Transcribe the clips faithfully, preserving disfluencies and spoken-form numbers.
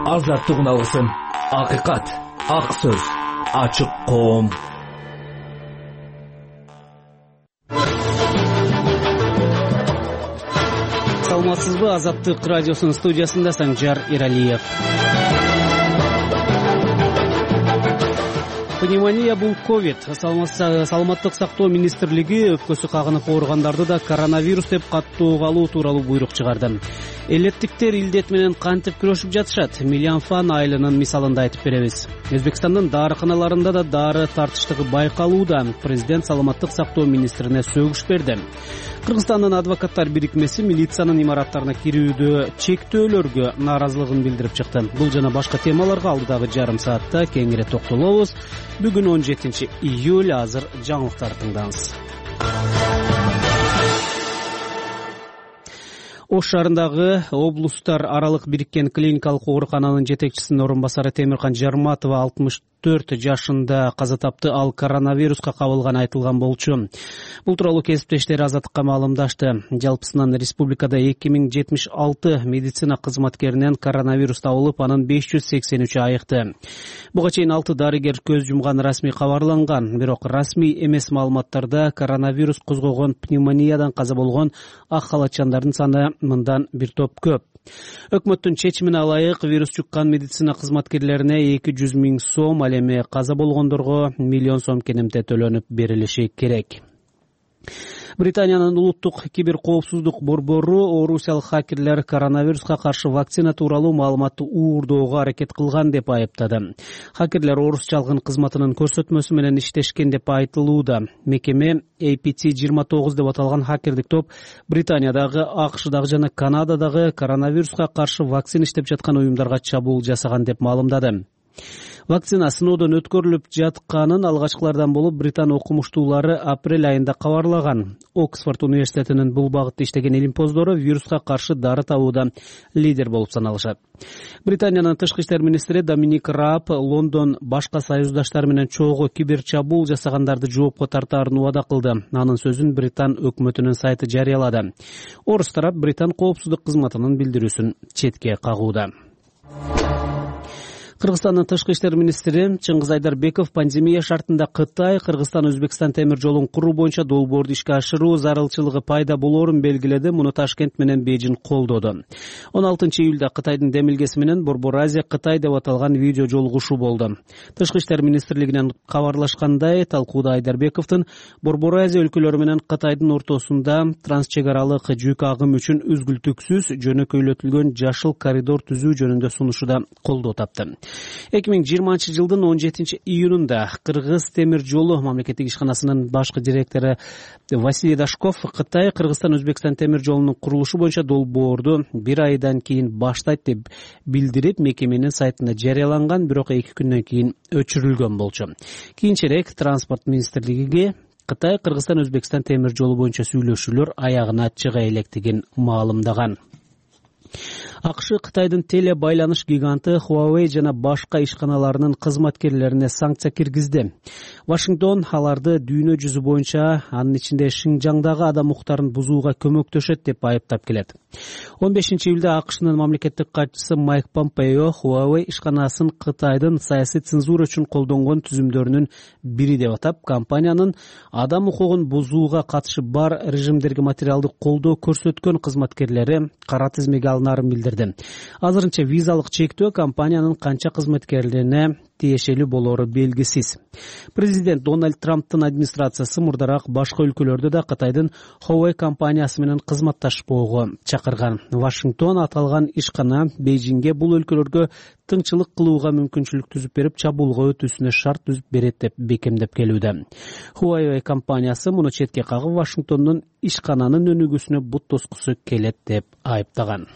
Азаттыгын алсын. Акыйкат, ак сөз, ачык коом. Саламатсызбы? Азаттык радиосунун студиясында Санжар Иралиев. Пневмония бул ковид. Саламаттык сактоо министрлиги өпкөсү кагынып ооругандарды да коронавирус деп каттоого алуу тууралуу буйрук чыгарды. Элеттиктер илдет менен кантип күрөшүп жатышат? Миллионфан айылынын мисалында айтып беребиз. Өзбекстандын дарыканаларында да дары тартыштыгы байкалууда. Президент саламаттык сактоо министрине сөгүш берди. Кыргызстандын адвокаттар бирикмеси милициянын имараттарына кирүүдө чектөөлөргө нааразылыгын билдирип чыкты. Бул жана башка темаларга алдыдагы жарым саатта кеңири токтолобуз. Бүгүн он жетинчи июль, азыр жаңылыктарды тыңдаңыз. Ош шаарындагы облустар аралык бириккен клиникалык оорукананын жетекчисинин орун басары Темиркан Жарматова алтымыш төрт жашында каза тапты. Ал коронавируска кабылганы айтылган болчу. Бул тууралуу кесиптештери Азаттыкка маалымдашты. Жалпысынан республикада эки миң жетимиш алты медицина кызматкеринен коронавирус табылып, анын беш жүз сексен үчү айыкты. Буга чейин алты дарыгер көз жумган расмий кабарланган. Бирок расмий эмес маалыматтарда коронавирус козгогон пневмониядан каза болгон ак халатчандардын саны мындан бир топ көп. Өкмөттүн чечимине ылайык вирус жуккан медицина кызматкерлерине эки жүз миң сом, ал эми каза болгондорго миллион сом кенемте төлөнүп берилиши керек. Британиянын улуттук киберкоопсуздук борбору орусиялык хакерлер коронавируска каршы вакцина тууралуу маалыматты уурдоого аракет кылган деп айыптады. Хакерлер орус жалгын кызматынын көрсөтмөсү менен иштешкен деп айтылууда. Мекеме эй пи ти жыйырма тогуз деп аталган хакердик топ Британиядагы, АКШдагы жана Канададагы коронавируска каршы вакцина иштеп жаткан уюмдарга чабуул жасаган деп маалымдады. Вакцина сыноодон өткөрүлүп жатканын алгачкылардан болуп Британ окумуштуулары апрель айында кабарлаган. Оксфорд университетинин бул багытта иштеген илимпоздору вируска каршы дары табууда лидер болуп саналышат. Британиянын тышкы иштер министри Доминик Рааб Лондон башка союздаштары менен чогуу киберчабуул жасагандарды жоопко тартаарын убада кылды. Анын сөзүн Британ өкмөтүнүн сайты жарыялады. Орус тарап Британ коопсуздук кызматынын билдирүүсүн четке кагууда. Кыргызстандын тышкы иштер министри Чыңгыз Айдарбеков пандемия шартында Кытай, Кыргызстан, Өзбекстан темир жолун куруу боюнча долбоорду ишке ашыруу зарылчылыгы пайда болоорун белгиледи. Муну Ташкент менен Бейжин колдоду. он алтынчы июлда Кытайдын демилгеси менен Борбор Азия Кытай деп аталган видео жолугушуу болду. Тышкы иштер министрлигинен кабарлашкандай, талкууда Айдарбековдун Борбор Азия өлкөлөрү менен Кытайдын ортосунда трансчек аралык жүк агымы үчүн үзгүлтүксүз жөнөкөйлөтүлгөн жашыл коридор түзүү жөнүндө сунушу да колдоо тапты. эки миң жыйырманчы жылдын он жетинчи июнунда Кыргыз темир жолу мамлекеттик ишканасынын башкы директору Василий Дашков Кытай, Кыргызстан, Өзбекстан темир жолунун курулушу боюнча долбоорду бир айдан кийин баштайт деп билдирип, мекеменин сайтында жарыяланган, бирок эки күндөн кийин өчүрүлгөн болчу. Кийинчерээк транспорт министрлиги Кытай, Кыргызстан, Өзбекстан темир жолу боюнча сүйлөшүүлөр аягына чыга электигин маалымдаган. АКШ Кытайдын теле байланыш гиганты Huawei жана башка ишканаларынын кызматкерлерине санкция киргизди. Вашингтон аларды дүйнө жүзү боюнча, анын ичинде Шинжаңдагы адам укуктарын бузууга көмөктөшөт деп айыптап келет. он бешинчи июлда АКШнын мамлекеттик катчысы Майк Помпео Huawei ишканасын Кытайдын саясий цензура үчүн колдонгон түзүмдөрүнүн бири деп атап, компаниянын адам укугун бузууга катышы бар режимдерге материалдык колдоо көрсөткөн кызматкерлери кара тизмеге алынаарын билдирди. Азырынча визалык чектөө компаниянын канча кызматкерлерине тиешелүү болоору белгисиз. Президент Дональд Трамптын администрациясы мурдараак башка өлкөлөрдө да Кытайдын Huawei компаниясы менен кызматташпоого чакырган. Вашингтон аталган ишкана Бейжиңге бул өлкөлөргө тыңчылык кылууга мүмкүнчүлүк түзүп берип, чабуулга өтүүсүнө шарт түзүп берет деп бекемдеп келүүдө. Huawei компаниясы муну четке кагып, Вашингтондун ишкананын өнүгүүсүнө бут тоскусу келет деп айыптаган.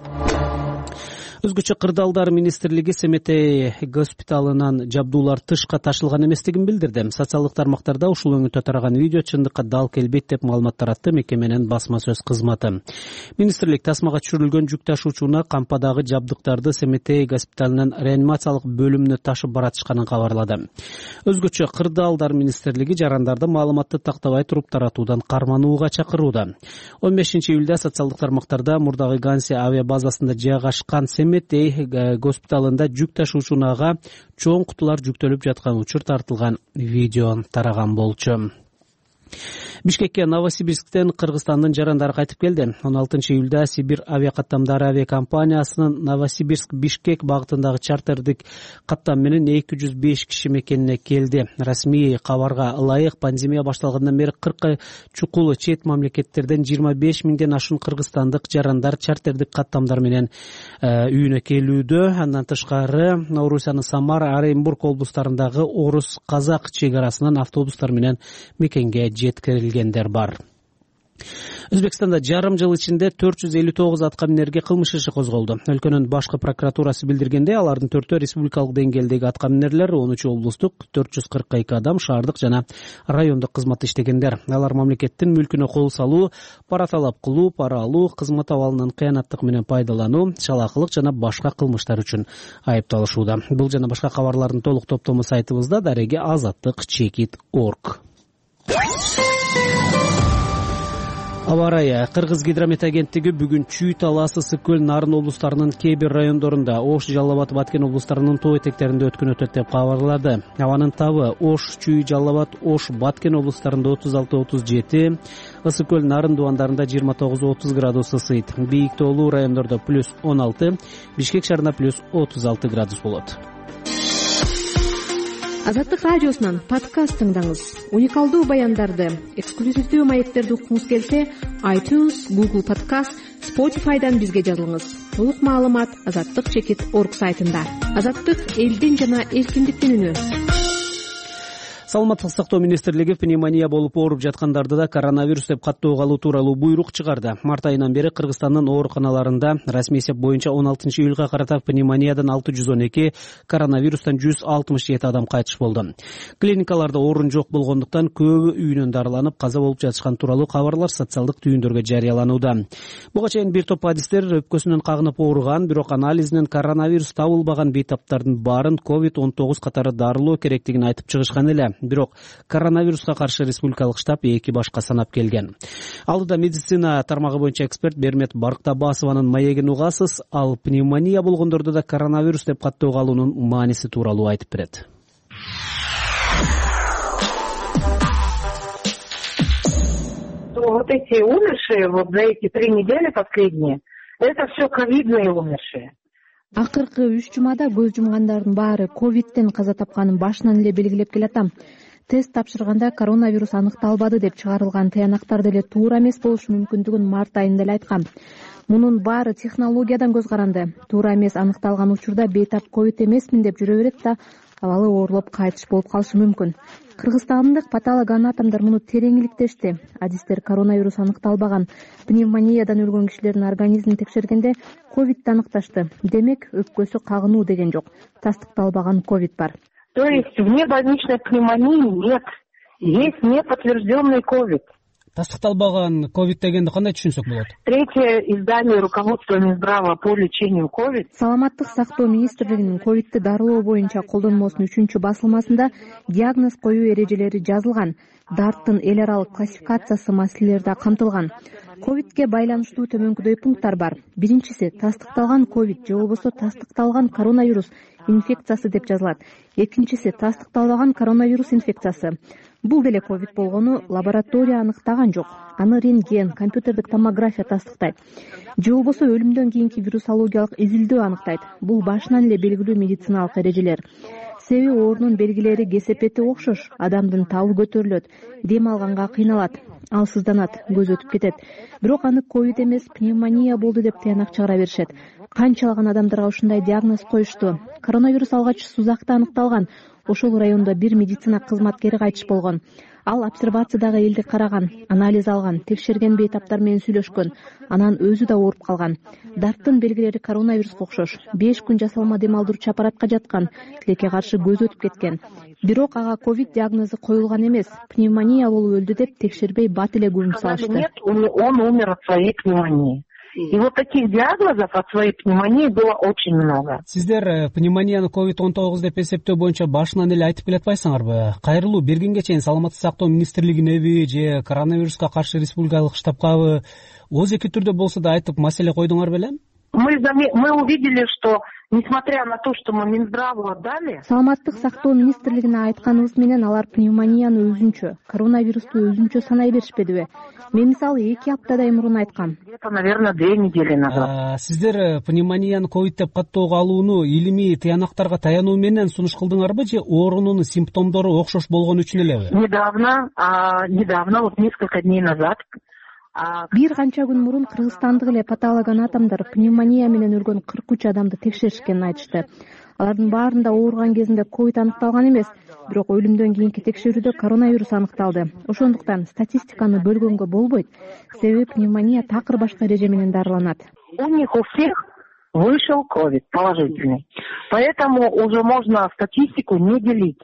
Өзгөчө кырдаалдар министрлиги Семетей госпиталынан жабдуулар тышка ташылган эместигин билдирди. Социалдык тармактарда ушул өңүттө тараган видео чындыкка дал келбейт деп маалымат таратты мекеменин басма сөз кызматы. Министрлик тасмага түшүрүлгөн жүк ташуучуна кампадагы жабдыктарды Семетей госпиталынын реанимациялык бөлүмүнө ташып баратышканын кабарлады. Өзгөчө кырдаалдар министрлиги жарандарды маалыматты тактабай туруп таратуудан карманууга чакырууда. он бешинчи июлда социалдык тармактарда мурдагы Ганси авиабазасында жайгашкан Прометей госпиталында жүк ташуучу унаага чоң кутулар жүктөлүп жаткан учур тартылган видео тараган болчу. Бишкекке Новосибирсктен Кыргызстандын жарандары кайтып келди. он алтынчы июлда Сибирь авиакаттамдары авиакомпаниясынын Новосибирск-Бишкек багытындагы чартердик каттам менен эки жүз беш киши мекенине келди. Расмий кабарга ылайык пандемия башталгандан бери кыркка чукул чет мамлекеттерден жыйырма беш миңден ашуун кыргызстандык жарандар чартердик каттамдар менен үйүнө келүүдө. Андан тышкары Орусиянын Самара, Оренбург облустарындагы орус-казак чек арасынан автобустар менен мекенге жеткирилгендер бар. Өзбекстанда жарым жыл ичинде төрт жүз элүү тогуз атка минерге кылмыш иши козголду. Өлкөнүн башкы прокуратурасы билдиргенде, алардын төртөө республикалык деңгээлдеги атка минерлер, он үчү облустук, төрт жүз кырк эки адам шаардык жана райондук кызматта иштегендер. Алар мамлекеттин мүлкүнө кол салуу, пара талап кылуу, пара алуу, кызмат абалынан кыянаттык менен пайдалануу, чалаакылык жана башка кылмыштар үчүн айыпталышууда. Бул жана башка кабарлардын толук топтому сайтыбызда дареги азаттык чекит точка орг. Аба ырайы. Кыргыз гидромет агенттиги бүгүн Чүй, Талас, Ысык көл, Нарын облустарынын кээ бир райондорунда, Ош, Жалал Абад, Баткен облустарынын тоо этектеринде өткөн өтөт деп кабарлады. Абанын табы Ош, Чүй, Жалал Абад, Ош, Баткен облустарында отуз алты отуз жети, Ысык көл, Нарын дубандарында жыйырма тогуз отуз градус ысыйт. Бийик тоолуу райондордо плюс он алты, Бишкек шаарында плюс отуз алты градус болот. Азаттык радиосунан подкаст тыңдаңыз. Уникалдуу баяндарды, эксклюзивдүү маектерди уккуңуз келсе, iTunes, Google Podcast, Spotify'дан бизге жазылыңыз. Толук маалымат азаттык чекит точка орг сайтында. Азаттык элдин жана эркиндиктин үнү. Саламаттык сактоо министрлиги пневмония болуп ооруп жаткандарды да коронавирус деп каттоо калуу тууралуу буйрук чыгарды. Март айынан бери Кыргызстандын ооруканаларында расмий эсеп боюнча он алтынчы июлга карата пневмониядан алты жүз он эки, коронавирустан жүз алтымыш жети адам кайтыш болду. Клиникаларда орун жок болгондуктан көбү үйүнөн дарыланып каза болуп жатышкан тууралуу кабарлар социалдык түйүндөргө жарыяланууда. Буга чейин бир топ адистер өпкөсүнөн кагынып ооруган, бирок анализинен коронавирус табылбаган бейтаптардын баарын ковид он тогуз катары дарылоо керектигин айтып чыгышкан эле. Бирок коронавируска каршы республикалык штаб эки башка санап келген. Алдыда медицина тармагы боюнча эксперт Бермет Барктабасованын маегин угасыз, ал пневмония болгондордо да коронавирус деп каттоо калуунун мааниси тууралуу айтып берет. Вот эти умершие вот за эти три недели последние, это все ковидные умершие. Акыркы үч жумада көз жумгандардын баары ковидтен каза тапканын башынан эле белгилеп келатам. Тест тапшырганда коронавирус аныкталбады деп чыгарылган тыянактар деле туура эмес болушу мүмкүндүгүн март айында эле айткам. Мунун баары технологиядан көз каранды. Туура эмес аныкталган учурда бейтап ковид эмесмин деп жүрө берет да абалы оорулуп кайтыш болуп калышы мүмкүн. Кыргызстандык патологоанатомдор муну терең иликтешти. Адистер коронавирус аныкталбаган пневмониядан өлгөн кишилердин организмин текшергенде ковидти аныкташты. Демек, өпкөсү кагынуу деген жок. Тастыкталбаган ковид бар. То есть внебольничной пневмонии нет. Есть неподтвержденный ковид. Тастыкталбаган ковид дегенди кандай түшүнсөк болот? Третье издание руководства Минздрава по лечению ковид. Саламаттык сактоо министрлигинин ковидти дарылоо боюнча колдонмосунун үчүнчү басылмасында диагноз коюу эрежелери жазылган. Дарттын эл аралык классификациясы маселелери да камтылган. Ковидке байланыштуу төмөнкүдөй пункттар бар. Биринчиси тастыкталган ковид же болбосо тастыкталган коронавирус инфекциясы деп жазылат. Экинчиси тастыкталбаган коронавирус инфекциясы. Бул деле ковид болгону лаборатория аныктаган жок. Аны рентген, компьютердик томография тастыктайт. Же болбосо өлүмдөн кийинки вирусологиялык изилдөө аныктайт. Бул башынан эле белгилүү медициналык эрежелер. Себеби оорунун белгилери кесепети окшош. Адамдын табы көтөрүлөт, дем алганга кыйналат, ал сызданат, көз өтүп кетет. Бирок аны ковид эмес, пневмония болду деп тыянак чыгара беришет. Канчалаган адамдарга ушундай диагноз коюшту. Коронавирус алгач Сузакта аныкталган. Ошол райондо бир медицина кызматкери кайтыш болгон. Ал обсервациядагы элди караган, анализ алган, текшерген бейтаптар менен сүйлөшкөн. Анан өзү да ооруп калган. Дарттын белгилери коронавируска окшош. беш күн жасалма дем алдырчу аппаратка жаткан, тилекке каршы көз өтүп кеткен. Бирок ага ковид диагнозу коюлган эмес, пневмония болуп өлдү деп текшербей бат эле күбүн салышты. Нет, он умер от своей пневмонии. И вот таких диагнозов от своей пневмонии было очень много. Сиздер пневмонияны ковид он тогуз деп эсептөө боюнча башынан эле айтып келатпайсыңарбы? Кайрылуу бергенге чейин Саламаттык сактоо министрлигинеби же коронавируска каршы республикалык штабкабы ооз эки түрдө болсо да айтып маселе койдуңар белем? мы, мы увидели, что несмотря на то, что мы Минздраву отдали... Саламаттык сактоо министрлигине айтканыбыз менен алар пневмонияны өзүнчө, коронавирусту өзүнчө санай беришпедиби? Мен мисалы эки аптадай мурун айткам. Где-то, наверное, две недели назад. Сиздер пневмонияны ковид деп каттоого алууну илимий тыянактарга таянуу менен сунуш кылдыңарбы же оорунун симптомдору окшош болгон үчүн элеби? Недавно, а, недавно, вот несколько дней назад, бир канча күн мурун кыргызстандык эле патологоанатомдор пневмония менен өлгөн кырк үч адамды текшеришкенин айтышты. Алардын баарында ооруган кезинде ковид аныкталган эмес, бирок өлүмдөн кийинки текшерүүдө коронавирус аныкталды. Ошондуктан статистиканы бөлгөнгө болбойт, себеби пневмония такыр башка эреже менен дарыланат. У них у всех вышел ковид положительный, поэтому уже можно статистику не делить.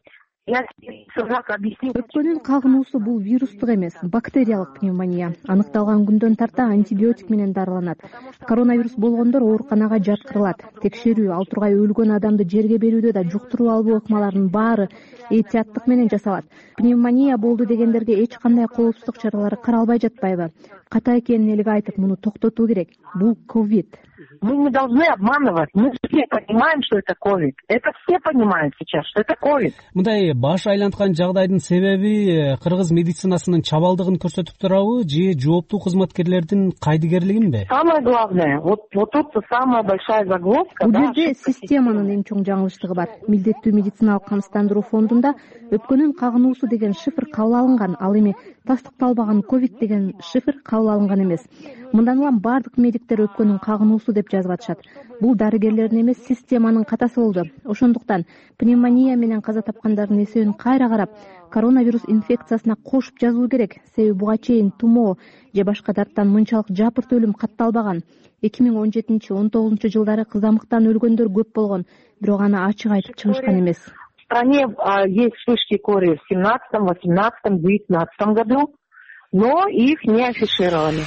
Өпкөнүн кагынуусу бул вирустук эмес, бактериялык пневмония. Аныкталган күндөн тарта антибиотик менен дарыланат. Коронавирус болгондор ооруканага жаткырылат. Текшерүү, ал тургай өлгөн адамды жерге берүүдө да жуктуруп албоо ыкмаларынын баары этияттык менен жасалат. Пневмония болду дегендерге эч кандай коопсуздук чаралары каралбай жатпайбы? Ката экенин элге айтып, муну токтотуу керек. Бул ковид. Мы не должны обманывать. Мы все понимаем, что это ковид. Это все понимают сейчас, что это ковид. Мындай баш айланткан жагдайдын себеби кыргыз медицинасынын чабалдыгын көрсөтүп турабы же жооптуу кызматкерлердин кайдыгерлигинби? Самое главное, вот, вот тут самая большая загвоздка. Бул жерде системанын эң чоң жаңылыштыгы бар. Милдеттүү медициналык камсыздандыруу фондунда өпкөнүн кагынуусу деген шифр кабыл алынган, ал эми тастыкталбаган ковид деген шифр кабыл алынган эмес. Мындан улам бардык медиктер өпкөнүн кагынуусу деп жазып атышат. Бул дарыгерлердин эмес, системанын катасы болду. Ошондуктан пневмония менен каза тапкандардын эсебин кайра карап, коронавирус инфекциясына кошуп жазуу керек. Себеби буга чейин тумоо же башка дарттан мынчалык жапырт өлүм катталбаган. эки миң он жетинчи он тогузунчу жылдары кызамыктан өлгөндөр көп болгон, бирок аны ачык айтып чыгышкан эмес. В стране а, есть вспышки кори в семнадцатом, восемнадцатом, девятнадцатом году, но их не афишировали.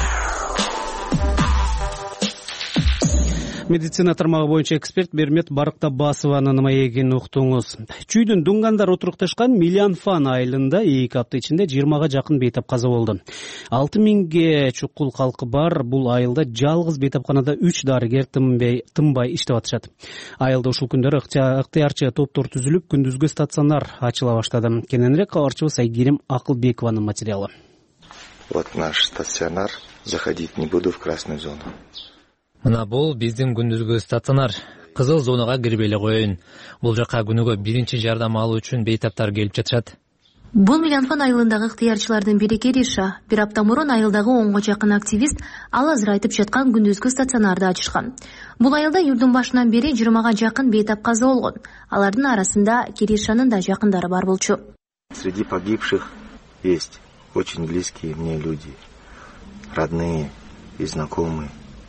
Медицина тармагы боюнча эксперт Бермет Барктабасованын маегин уктуңуз. Чүйдүн Дунгандар отурукташкан Милянфан айылында эки апта ичинде жыйырмага жакын бейтап каза болду. алты миңге чукул калкы бар бул айылда жалгыз бейтапканада үч дарыгер тынбай иштеп атышат. Айылда ушул күндөрү ыктыярчы топтор түзүлүп, күндүзгү стационар ачыла баштады. Кененирээк кабарчыбыз Айгерим Акылбекованын материалы. Вот наш стационар. Заходить не буду в красную зону. Мына бул биздин күндүзгү стационар. Кызыл зонага кирбей эле коеюн. Бул жака күнүгө биринчи жардам алуу үчүн бейтаптар келип жатышат. Бул Милянфан айылындагы ыктыярчылардын бири Кериша. Бир апта мурун айылдагы онго жакын активист ал азыр айтып жаткан күндүзгү стационарды ачышкан. Бул айылда июлдун башынан бери жыйырмага жакын бейтап каза болгон. Алардын арасында Керишанын да жакындары бар болчу. Среди погибших есть очень близкие мне люди, родные и знакомые.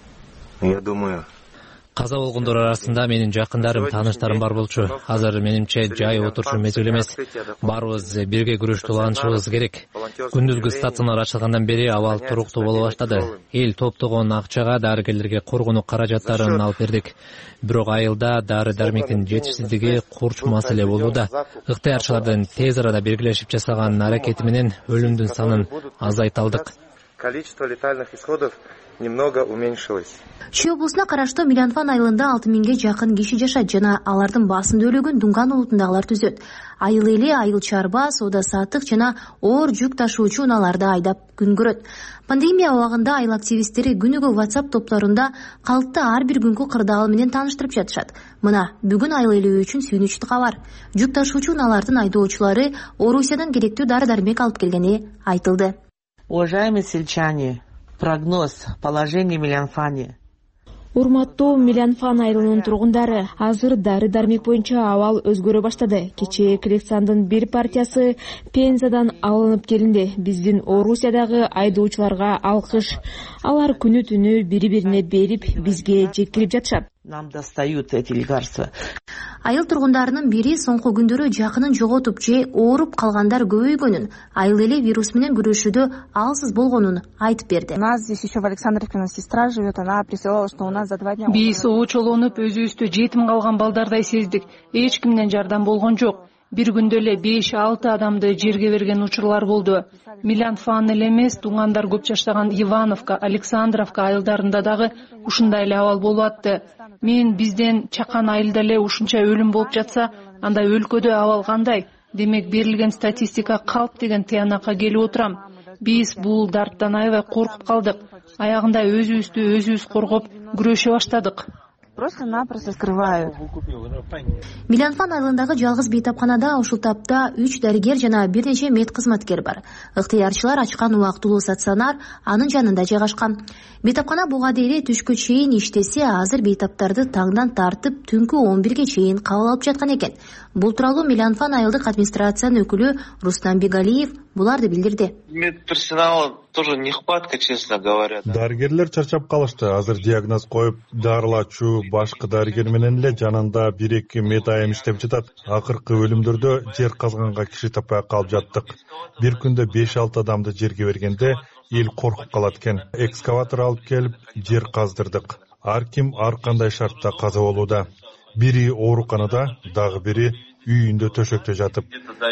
Я думаю, каза болгондор арасында менин жакындарым, тааныштарым бар болчу. Азыр менимче жай отурчу мезгил эмес. Баарыбыз бирге күрөштүүланышыбыз керек. Күндүзгү стационар ачылгандан бери абал туруктуу боло баштады. Эл топтогон акчага дарыгерлерге коргонуу каражаттарын алып бердик. Бирок айылда дары-дармектин жетишсиздиги курч маселе болууда. Ыктыярчылардын тез арада биргелешип жасаган аракети менен өлүмдүн санын азайта алдык. Количество летальных исходов немного уменьшилось. Чүй облусуна караштуу Милянфан айылында алты миңге жакын киши жашайт жана алардын баасында өлөгөн Дунган улутундагылар түзөт. Айыл эли айыл чарба, соода саттык жана оор жүк ташуучу унааларды айдап күн көрөт. Пандемия убагында айыл активисттери күнүгө WhatsApp топторунда калкты ар бир күнкү кырдаал менен тааныштырып жатышат. Мына бүгүн айыл эли үчүн сүйүнүчтүү кабар. Жүк ташуучу унаалардын айдоочулары Орусиядан керектүү дары-дармек алып келгени айтылды. Уважаемые сельчане, прогноз положения в Милянфане. Урматтуу Милянфан айылынын тургундары, азыр дары-дармек боюнча абал өзгөрө баштады. Кечээ коллекциондун бир партиясы Пензадан алынып келинди. Биздин Орусиядагы айдоочуларга алкыш. Алар күнү түнү бири-бирине берип, бизге жеткирип жатышат. Нам достают эти лекарства. Айыл тургундарынын бири соңку күндөрү жакынын жоготуп же ооруп калгандар көбөйгөнүн, айыл эли вирус менен күрөшүүдө алсыз болгонун айтып берди. У нас здесь еще в Александровке у нас сестра живет, она присылала, что у нас за два дня. Биз очолонуп өзүбүздү жетим калган балдардай сездик. Эч кимден жардам болгон жок. бир күндө эле беш алты адамды жерге берген учурлар болду. Милянфан эле эмес, туугандар көп жаштаган Ивановка, Александровка айылдарында дагы ушундай эле абал болуп атты. Мен бизден чакан айылда эле ушунча өлүм болуп жатса, анда өлкөдө абал кандай? Демек берилген статистика калп деген тыянакка келип отурам. Биз бул дарттан аябай коркуп калдык. Аягында өзүбүздү өзүбүз коргоп күрөшө баштадык. Просто-напросто скрывают. Милянфан айылындагы жалгыз бейтапканада ушул тапта үч дарыгер жана бир нече мед кызматкер бар. Ыктыярчылар ачкан убактылуу стационар анын жанында жайгашкан. Бейтапкана буга дейин түшкө чейин иштесе, азыр бейтаптарды таңдан тартып түнкү он бирге чейин кабыл алып жаткан экен. Бул тууралуу Милянфан айылдык администрациянын өкүлү Рустам Бегалиев буларды билдирди. Медперсонала тоже нехватка, честно говоря. Дарыгерлер чарчап калышты. Азыр диагноз коюп, дарылачу башкы дарыгер менен эле жанында бир эки мед айым иштеп жатат. Акыркы өлүмдөрдө жер казганга киши таппай калып жаттык. Бир күндө беш алты адамды жерге бергенде эл коркуп калат экен. Экскаватор алып келип жер каздырдык. Ар ким ар кандай шартта каза болууда. Бири ооруканада, дагы бири үйүндө төшөктө жатып.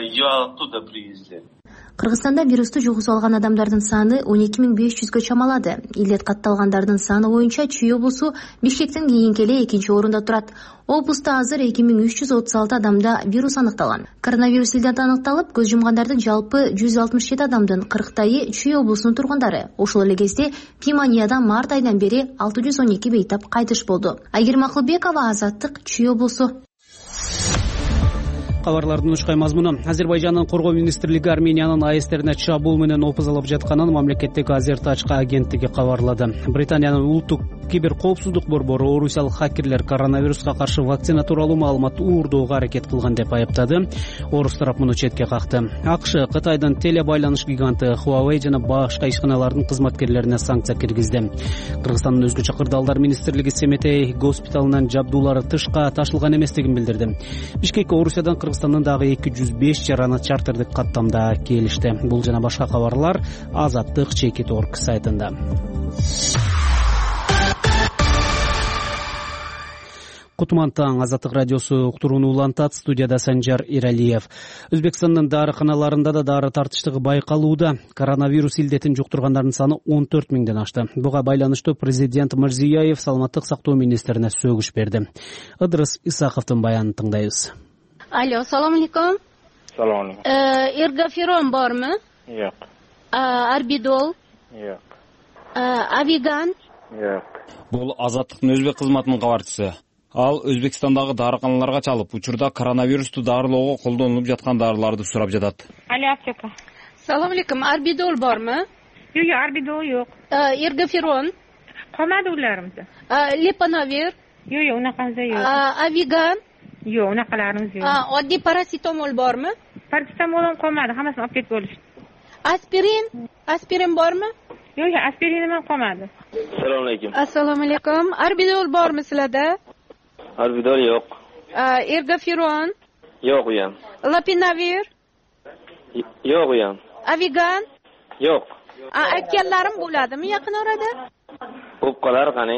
Кыргызстанда вирусту жугузуп алган адамдардын саны он эки миң беш жүзгө чамалады. Илет катталгандардын саны боюнча Чүй облусу Бишкектен кийинки эле экинчи орунда турат. Облуста азыр эки миң үч жүз отуз алты адамда вирус аныкталган. Коронавирус илдет аныкталып, көз жумгандардын жалпы жүз алтымыш жети адамдын кырктайы Чүй облусунун тургундары. Ошол эле кезде пневмониядан март айынан бери алты жүз он эки бейтап кайтыш болду. Айгерим Акылбекова, Азаттык, Чүй облусу. Кабарлардын учкай мазмуну. Азербайжандын коргоо министрлиги Армениянын АЭСтерине чабуул менен опуз алып жатканын мамлекеттик Азертачка агенттиги кабарлады. Британиянын улуттук кибер коопсуздук борбору орусиялык хакерлер коронавируска каршы вакцина тууралуу маалымат уурдоого аракет кылган деп айыптады. Орус тарап муну четке какты. АКШ Кытайдын телебайланыш гиганты Huawei жана башка ишканалардын кызматкерлерине санкция киргизди. Кыргызстандын өзгөчө кырдаалдар министрлиги Семетей госпиталынан жабдуулары тышка ташылган эместигин билдирди. Бишкекке Орусиядан Кыргызстандын дагы эки жүз беш жараны чартердик каттамда келишти. Бул жана башка кабарлар Азаттык Чекит орг сайтында. Кутман таң, Азаттык радиосу уктурууну улантат. Студияда Санжар Иралиев. Өзбекстандын дарыканаларында да дары тартыштыгы байкалууда. Коронавирус илдетин жуктургандардын саны он төрт миңден ашты. Буга байланыштуу президент Мирзиёев саламаттык сактоо министрине сөгүш берди. Ыдырыс Исаковдун баянын тыңдайбыз. Алло, салам алейкум. Салам алейкум. Эргоферон бармы? Жок. Арбидол? Жок. Авиган? Жок. Бул Азаттыктын өзбек кызматынын кабарчысы. Ал Өзбекстандагы дарыканаларга чалып, учурда коронавирусту дарылоого колдонулуп жаткан дарыларды сурап жатат. Алло, аптека. Салам алейкум. Арбидол бармы? Жок, арбидол жок. Эргоферон? Калмады уларыбызда. Лепановир? Жок, жок, унаканча жок. Авиган? Жок, унакаларыбыз жок. Оддий параситомол бармы? Параситомолум калмады, хаммасын алып кетип болушту. Аспирин? Аспирин бармы? Жок, аспириним калмады. Салам алейкум. Assalomu alaykum. Арбидол бармы силерде? Арбидол жок. Эргоферон? Жок уям. Лапинавир? Жок уям. Авиган? Жок. Aytganlarim bo'ladimi yaqin orada? Ko'p qolar qani.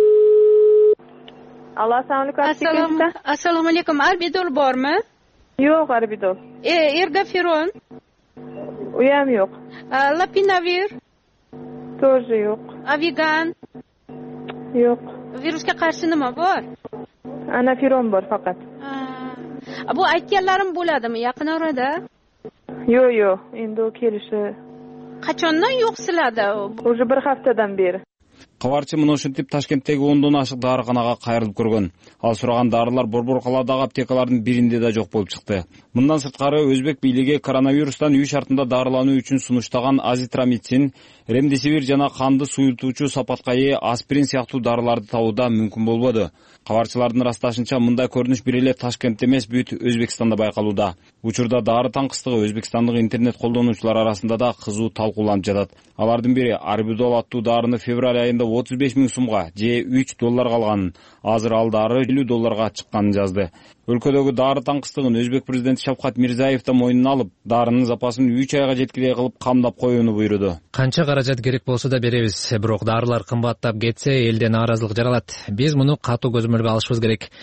Allo, assalomu alaykum. Assalomu alaykum. Arbidol bormi? Yo'q, arbidol. Ergoferon? U ham yo'q. Lapinavir? Тоже yo'q. Avigan? Yo'q. Virusga qarshi nima bor? Anafiron bor faqat. Bu aytganlarim bo'ladimi yaqin orada? Yo'q, yo'q. Endi u kelishi. Qachondan yo'q sizlarda? Уже bir haftadan beri. Кабарчы муну ушинтип Ташкенттеги ондон ашык дарыканага кайрылып көргөн. Ал сураган дарылар Борбор калаадагы аптекалардын биринде да жок болуп чыкты. Мындан сырткары Өзбек бийлиги коронавирустан үй шартында дарылануу үчүн сунуштаган азитромицин, ремдесивир жана канды суюлтуучу сапатка ээ аспирин сыяктуу дарыларды табууда мүмкүн болбоду. Кабарчылардын ырасташынча мындай көрүнүш бир эле Ташкентте эмес, бүт Өзбекстанда байкалууда. Учурда дары таңкыстыгы Өзбекстандык интернет колдонуучулар арасында да кызуу талкууланып жатат. Алардын бири арбидол аттуу дарыны февраль айында отуз беш миң сумга же үч долларга алганын, азыр ал дары элүү долларга чыкканын жазды. Өлкөдөгү дары таңкыстыгын Өзбек президенти Шавкат Мирзиёев да мойнуна алып, дарынын запасын үч айга жеткилей кылып камдап коюуну буйруду. Канча каражат керек болсо да беребиз, бирок дарылар кымбаттап кетсе элде нааразылык жаралат. Биз муну катуу көзөмөлгө алышыбыз керек.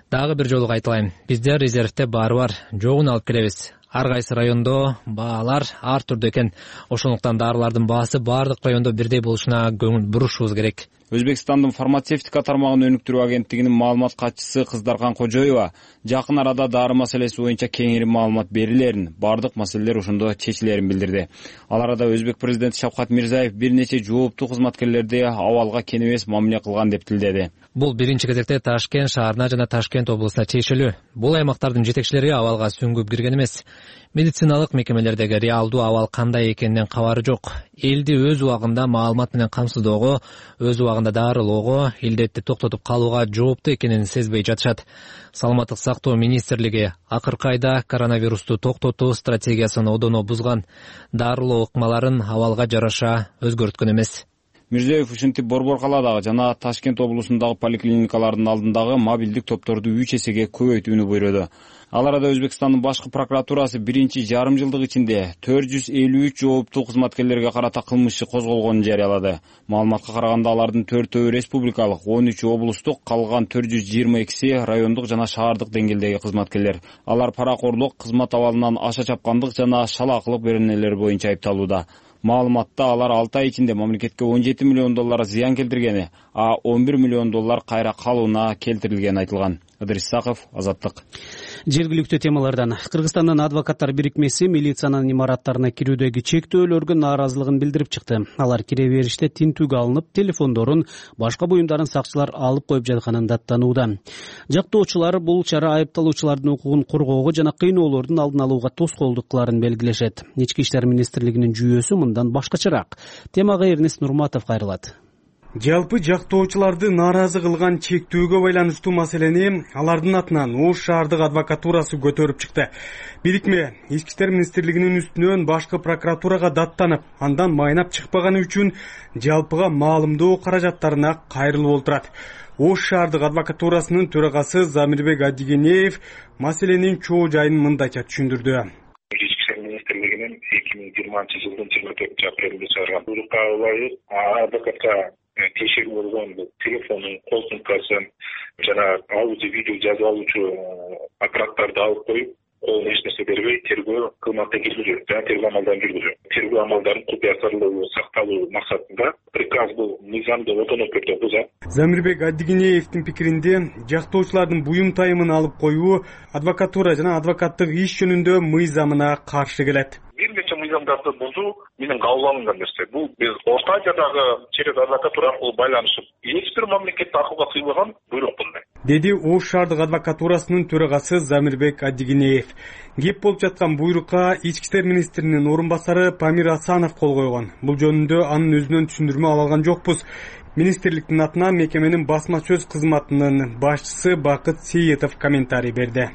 Дагы бир жолу кайталайм. Бизде резервте баары бар, жогун алып келебиз. Ар кайсы райондо баалар ар түрдүү экен. Ошондуктан дарылардын баасы баардык райондо бирдей болушуна көңүл бурушубуз керек. Өзбекстандын фармацевтика тармагын өнүктүрүү агенттигинин маалымат катчысы Кыздаркан Кожоева жакын арада дары маселеси боюнча кеңири маалымат берилерин, бардык маселелер ошондо чечилерин билдирди. Ал арада Өзбек президенти Шавкат Мирзиев бир нече жооптуу кызматкерлерди абалга кең эмес мамиле кылган деп тилдеди. Бул биринчи кезекте Ташкент шаарына жана Ташкент облусуна тиешелүү. Бул аймактардын жетекчилери абалга сүңгүп кирген эмес. Медициналык мекемелердеги реалдуу абал кандай экенинен кабары жок. Элди өз убагында маалымат менен камсыздоого, өз убагында дарылоого, илдетти токтотуп калууга жооптуу экенин сезбей жатышат. Саламаттык сактоо министрлиги акыркы айда коронавирусту токтотуу стратегиясын одоно бузган. Дарылоо ыкмаларын абалга жараша өзгөрткөн эмес. Мирзиев ушинтип Борбор калаадагы жана Ташкент облусундагы поликлиникалардын алдындагы мобилдик топторду үч эсеге көбөйтүүнү буйруду. Ал арада Өзбекстандын башкы прокуратурасы биринчи жарым жылдык ичинде төрт жүз элүү үч жооптуу кызматкерлерге карата кылмыш иши козголгонун жарыялады. Маалыматка караганда алардын төртөө республикалык, он үчү облустук, калган төрт жүз жыйырма экиси райондук жана шаардык деңгээлдеги кызматкерлер. Алар паракорлук, кызмат абалынан аша чапкандык жана шалаакылык беренелер боюнча айыпталууда. Маалыматта алар алты ай ичинде мамлекетке он жети миллион доллар зыян келтиргени, а он бир миллион доллар кайра калууна келтирилгени айтылган. Ыдырис Саков, Азаттык. Жергиликтүү темалардан Кыргызстандын адвокаттар бирикмеси милициянын имараттарына кирүүдөгү чектөөлөргө нааразылыгын билдирип чыкты. Алар кире бериште тинтүүгө алынып, телефондорун, башка буюмдарын сакчылар алып коюп жатканын даттанууда. Жактоочулар бул чара айыпталуучулардын укугун коргоого жана кыйноолордун алдын алууга тоскоолдук кыларын белгилешет. Ички иштер министрлигинин жүйөсү мындан башкачараак. Темага Эрнест Нурматов кайрылат. Жалпы жактоочуларды нааразы кылган чектөөгө байланыштуу маселени алардын атынан Ош шаардык адвокатурасы көтөрүп чыкты. Бирикме Ички иштер министрлигинин үстүнөн башкы прокуратурага даттанып, андан майнап чыкпаганы үчүн жалпыга маалымдоо каражаттарына кайрылып отурат. Ош шаардык адвокатурасынын төрагасы Замирбек Адигенеев маселенин чоо жайын мындайча түшүндүрдү. Ички иштер министрлигинин эки миң жыйырманчы жылдын жыйырма төртүнчү апрелинде чыгарган буйрукка ылайык адвокатка тиешелүү болгон телефонун, кол сумкасын жана аудио видео жазып алуучу аппараттарды алып коюп, колуна эч нерсе бербей тергөө кылматтан киргизүү жана тергөө амалдарын жүргүзүү. Тергөө амалдарын купуя сырлуу сакталуу максатында приказ бул мыйзамды одоно түрдө бузат. Замирбек Адигенеевдин пикиринде жактоочулардын буюм тайымын алып коюу адвокатура жана адвокаттык иш жөнүндө мыйзамына каршы келет. Бир нече мыйзамдарды бузуу менен кабыл алынган нерсе. Бул биз Орто Азиядагы через адвокатура аркылуу байланышып, эч бир мамлекетте акылга сыйбаган буйрук мындай. Деди Ош шаардык адвокатурасынын төрагасы Замирбек Адигенеев. Кеп болуп жаткан буйрукка Ички иштер министринин орун басары Памир Асанов кол койгон. Бул жөнүндө анын өзүнөн түшүндүрмө ала алган жокпуз. Министрликтин атынан мекеменин басма сөз кызматынын башчысы Бакыт Сейитов комментарий берди.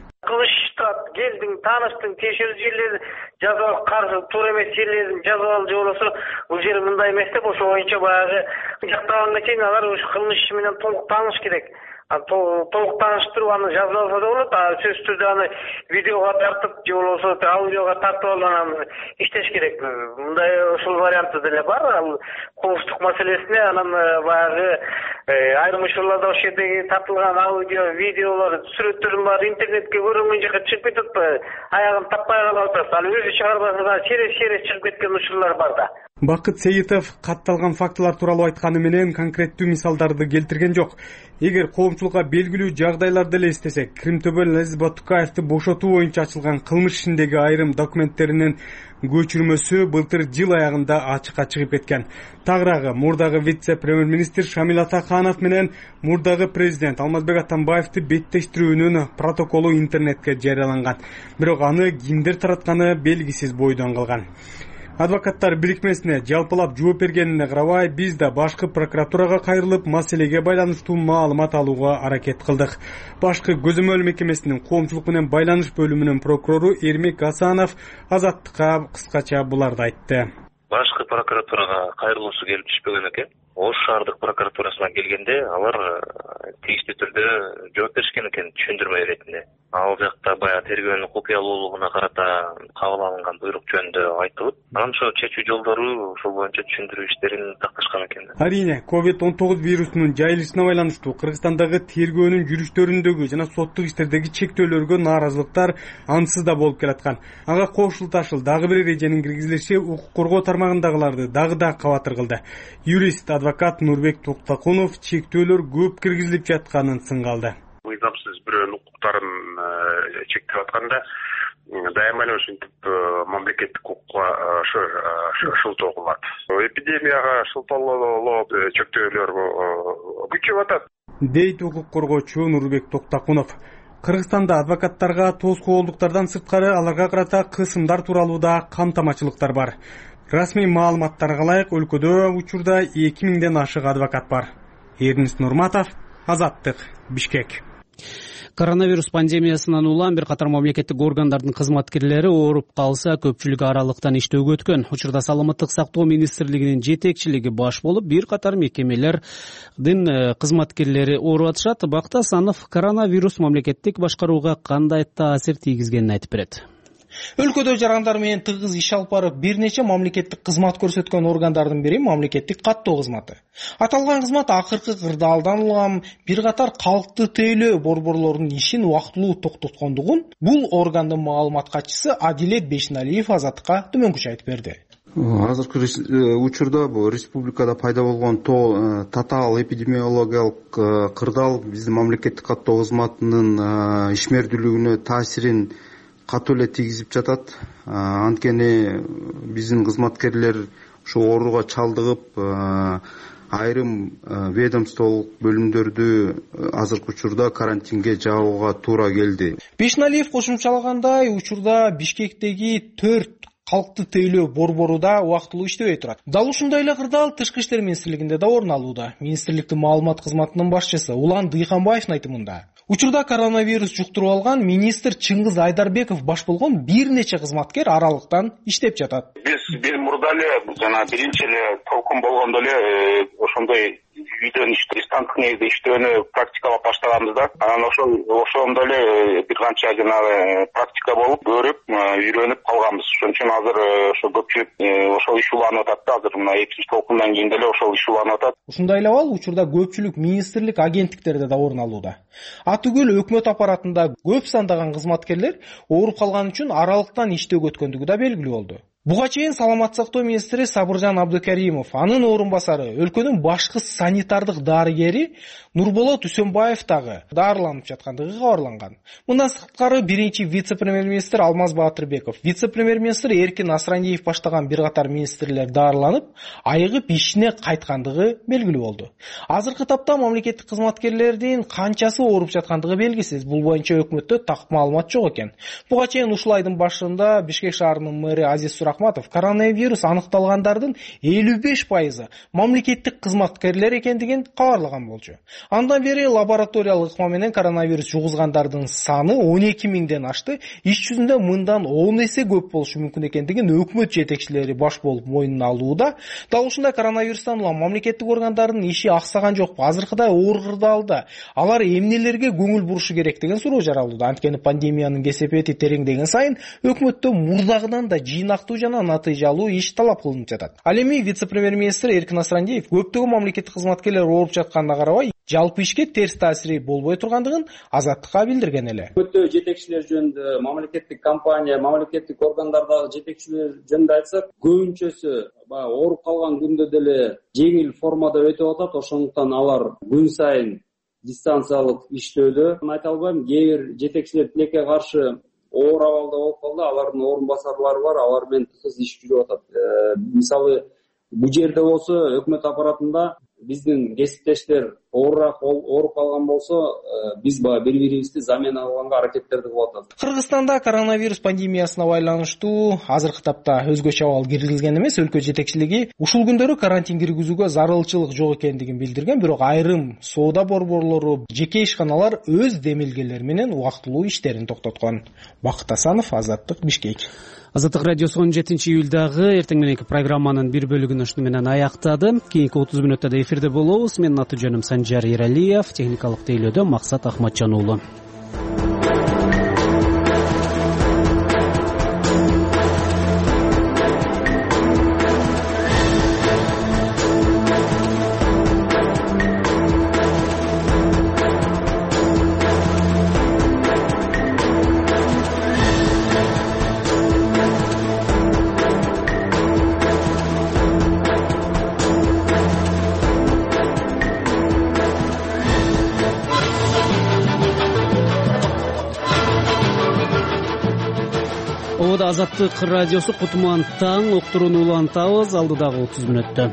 Келдиң, тааныштың, тиешелүү жерлерди жазып алып, каршы туура эмес жерлерин жазып алып же болбосо бул жер мындай эмес деп ошо боюнча баягы жактаганга чейин алар ушу кылмыш иши менен толук тааныш керек. Толук тааныштырып аны жазып алса да болот, а сөзсүз түрдө аны видеого тартып же болбосо аудиого тартып алып анан иштеш керек. Мындай ушул варианты деле бар. Ал кылмыштык маселесине анан баягы айрым учурларда ошол жердеги тартылган аудио, видеолор, сүрөттөрдүн баары интернетке көрүнмөй жака чыгып кетип, аягын таппай калып атат. Ал өзү чыгарбаса через-через чыгып кеткен учурлар бар да. Бакыт Сейитов катталган фактылар тууралуу айтканы менен конкреттүү мисалдарды келтирген жок. Эгер коомчулукка белгилүү жагдайларды эле эстесек, Кримтөбөл Азиз Батукаевди бошотуу боюнча ачылган кылмыш ишиндеги айрым документтеринин көчүрмөсү былтыр жыл аягында ачыкка чыгып кеткен. Тагыраагы мурдагы вице-премьер-министр Шамил Атаканов менен мурдагы президент Алмазбек Атамбаевди беттештирүүнүн протоколу интернетке жарыяланган. Бирок аны кимдер таратканы белгисиз бойдон калган. Адвокаттар бирикмесине жалпылап жооп бергенине карабай, биз да башкы прокуратурага кайрылып, маселеге байланыштуу маалымат алууга аракет кылдык. Башкы көзөмөл мекемесинин коомчулук менен байланыш бөлүмүнүн прокурору Эрмек Асанов Азаттыкка кыскача буларды айтты. Башкы прокуратурага кайрылуусу келип түшпөгөн экен. Ош шаардык прокуратурасына келгенде алар тийиштүү түрдө жооп беришкен экен түшүндүрмө иретинде. ал жакта баягы тергөөнүн купуялуулугуна карата кабыл алынган буйрук жөнүндө айтылып, анан ошо чечүү жолдору ошол боюнча түшүндүрүү иштерин такташкан экен. Арийне, ковид он тогуз вирусунун жайылышына байланыштуу Кыргызстандагы тергөөнүн жүрүштөрүндөгү жана соттук иштердеги чектөөлөргө нааразылыктар ансыз да болуп келаткан. Ага кошул ташыл дагы бир эреженин киргизилиши укук коргоо тармагындагыларды дагы да кабатыр кылды. Юрист, адвокат Нурбек Токтакунов чектөөлөр көп киргизилип жатканын сынга алды. Мыйзамсыз бирөөнүн укуктарын чектеп атканда дайыма эле ушинтип мамлекеттик укукка шылтоо кылат. Эпидемияга шылтоолоо чектөөлөр күчөп атат, дейт укук коргоочу Нурбек Токтакунов. Кыргызстанда адвокаттарга тоскоолдуктардан сырткары аларга карата кысымдар тууралуу да камтамачылыктар бар. Расмий маалыматтарга ылайык өлкөдө учурда эки миңден ашык адвокат бар. Эрнис Нурматов, Азаттык, Бишкек. Коронавирус пандемиясынан улам бир катар мамлекеттик органдардын кызматкерлери ооруп калса, көпчүлүгү аралыктан иштөөгө өткөн. Учурда Саламаттык сактоо министрлигинин жетекчилиги баш болуп, бир катар мекемелердин кызматкерлери ооруп атышат. Бакыт Асанов коронавирус мамлекеттик башкарууга кандай таасир тийгизгенин айтып берет. Өлкөдө жарандар менен тыгыз иш алып барып, бир нече мамлекеттик кызмат көрсөткөн органдардын бири мамлекеттик каттоо кызматы. Аталган кызмат акыркы кырдаалдан улам бир катар калкты тейлөө борборлорунун ишин убактылуу токтоткондугун бул органдын маалымат катчысы Адилет Бешналиев Азаттыкка төмөнкүчө айтып берди. Азыркы учурда бул республикада пайда болгон татаал эпидемиологиялык кырдаал биздин мамлекеттик каттоо кызматынын ишмердүүлүгүнө таасирин катуу эле тийгизип жатат. Анткени биздин кызматкерлер ушу ооруга чалдыгып, айрым ведомстволук бөлүмдөрдү азыркы учурда карантинге жабууга туура келди. Бешналиев кошумчалагандай, учурда Бишкектеги төрт калкты тейлөө борбору да убактылуу иштебей турат. Дал ушундай эле кырдаал Тышкы иштер министрлигинде да орун алууда. Министрликтин маалымат кызматынын башчысы Улан Дыйканбаевдин айтымында, учурда коронавирус жуктуруп алган министр Чыңгыз Айдарбеков баш болгон бир нече кызматкер аралыктан иштеп жатат. Биз бир мурда эле жана биринчи эле толкун болгондо эле ошондой үйдөн иштөө, дистанттык негизде иштөөнү практикалап баштаганбыз да. Анан ошол ошондо эле бир канча жанагы практика болуп, көрүп, үйрөнүп калганбыз. Ошон үчүн азыр ошо көпчүлүк ошол иш уланып атат да. Азыр мына экинчи толкундан кийин деле ошол иш уланып атат. Ушундай эле абал учурда көпчүлүк министрлик, агенттиктерде да орун алууда. Атүгүл өкмөт аппаратында көп сандаган кызматкерлер ооруп калган үчүн аралыктан иштөөгө өткөндүгү да белгилүү болду. Буга чейин Саламат сактоо министри Сабыржан Абдыкаримов, анын орун басары, өлкөнүн башкы санитардык дарыгери Нурболот Үсөнбаев дагы дарыланып жаткандыгы кабарланган. Мындан сырткары биринчи вице-премьер-министр Алмаз Баатырбеков, вице-премьер-министр Эркин Насраниев баштаган бир катар министрлер дарыланып, айыгып ишине кайткандыгы белгилүү болду. Азыркы тапта мамлекеттик кызматкерлердин канчасы ооруп жаткандыгы белгисиз. Бул боюнча өкмөттө так маалымат жок экен. Буга чейин ушул айдын башында Бишкек шаарынын мэри Азиз Сурахматов коронавирус аныкталгандардын элүү беш пайызы мамлекеттик кызматкерлер экендигин кабарлаган болчу. Андан бери лабораториялык ыкма менен коронавирус жугузгандардын саны он эки миңден ашты. Иш жүзүндө мындан он эсе көп болушу мүмкүн экендигин өкмөт жетекчилери баш болуп мойнуна алууда. Дал ушундай коронавирустан улам мамлекеттик органдардын иши аксаган жокпу? Азыркыдай оор кырдаалда алар эмнелерге көңүл бурушу керек деген суроо жаралууда. Анткени пандемиянын кесепети тереңдеген сайын өкмөттө мурдагыдан да жыйнактуу жана натыйжалуу иш талап кылынып жатат. Ал эми вице-премьер-министр Эркин Насраниев көптөгөн мамлекеттик кызматкерлер ооруп жатканына карабай, жалпы ишке терс таасири болбой тургандыгын Азаттыкка билдирген эле. Өтө жетекчилер жөнүндө, мамлекеттик компания, мамлекеттик органдардагы жетекчилер жөнүндө айтсак, көбүнчөсү баягы ооруп калган күндө деле жеңил формада өтүп атат. Ошондуктан алар күн сайын дистанциялык иштөөдө. Айта албайм, кээ бир жетекчилер тилекке каршы оор абалда болуп калды, алардын орун басарлары бар, алар менен тыгыз иш жүрүп атат. Мисалы, бул жерде болсо өкмөт аппаратында биздин кесиптештер оорураак ооруп калган болсо, биз баягы бири-бирибизди замена кылганга аракеттерди кылып атабыз. Кыргызстанда коронавирус пандемиясына байланыштуу азыркы тапта өзгөчө абал киргизилген эмес. Өлкө жетекчилиги ушул күндөрү карантин киргизүүгө зарылчылык жок экендигин билдирген, бирок айрым соода борборлору, жеке ишканалар өз демилгелери менен убактылуу иштерин токтоткон. Бакыт Асанов, Азаттык, Бишкек. Азаттык радиосу он жетинчи июлдагы эртең мененки программанын бир бөлүгүн ушуну менен аяктады. Кийинки отуз мүнөттө да эфирде болобуз. Менин аты жөнүм Санжар Эралиев, техникалык тейлөөдө Максат Ахматжан уулу. Абада Азаттык радиосу Кутман таң уктурууну улантабыз алдыдагы отуз мүнөттө.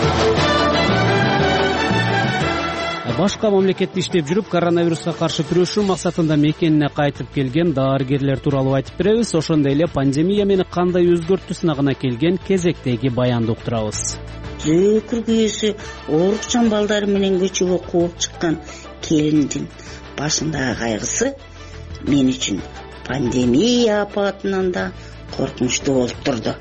Башка мамлекетте иштеп жүрүп, коронавируска каршы күрөшүү максатында мекенине кайтып келген дарыгерлер тууралуу айтып беребиз. Ошондой эле пандемия мени кандай өзгөрттү сынагына келген кезектеги баянды уктурабыз. Зөөкүр күйөөсү оорукчан балдары менен көчөгө кууп чыккан келиндин башындагы кайгысы мен үчүн пандемия апатынан да коркунучтуу болуп турду.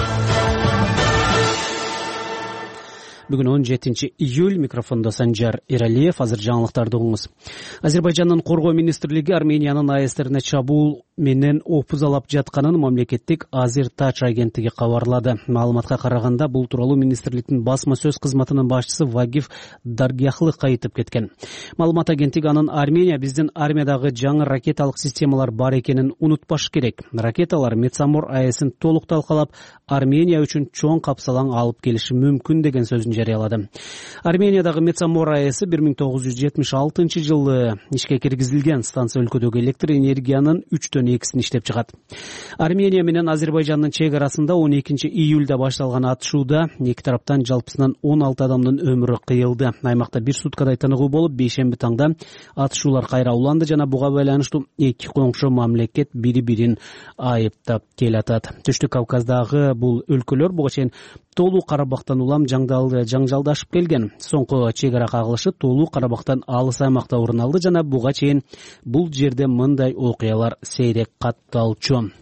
Бүгүн он жетинчи июль, микрофондо Санжар Эралиев. Азыр жаңылыктарды угуңуз. Азербайжандын коргоо министрлиги Армениянын АЭСтерине чабуул менен опузалап жатканын мамлекеттик Азертач агенттиги кабарлады. Маалыматка караганда, бул тууралуу министрликтин басма сөз кызматынын башчысы Вагиф Даргяхлы айтып кеткен. Маалымат агенттиги анын Армения биздин армиядагы жаңы ракеталык системалар бар экенин унутпаш керек. Ракеталар Метсамор АЭСин толук талкалап, Армения үчүн чоң капсалаң алып келиши мүмкүн деген сөзүн жарыялады. Армениядагы Метсамор АЭСи бир миң тогуз жүз жетимиш алтынчы жылы ишке киргизилген. Станция өлкөдөгү электр энергиянын үчтөн экисин иштеп чыгат. Армения менен Азербайжандын чек арасында он экинчи июлда башталган атышууда эки тараптан жалпысынан он алты адамдын өмүрү кыйылды. Аймакта бир суткадай тыныгуу болуп, бейшемби таңда атышуулар кайра уланды жана буга байланыштуу эки коңшу мамлекет бири-бирин айыптап келатат. Түштүк Кавказдагы бул өлкөлөр буга чейин Толуу Карабактан улам жаңжалдашып келген. Соңку чек ара кагылышы Толуу Карабактан алыс аймакта орун алды жана буга чейин бул жерде мындай окуялар сейрек катталчу.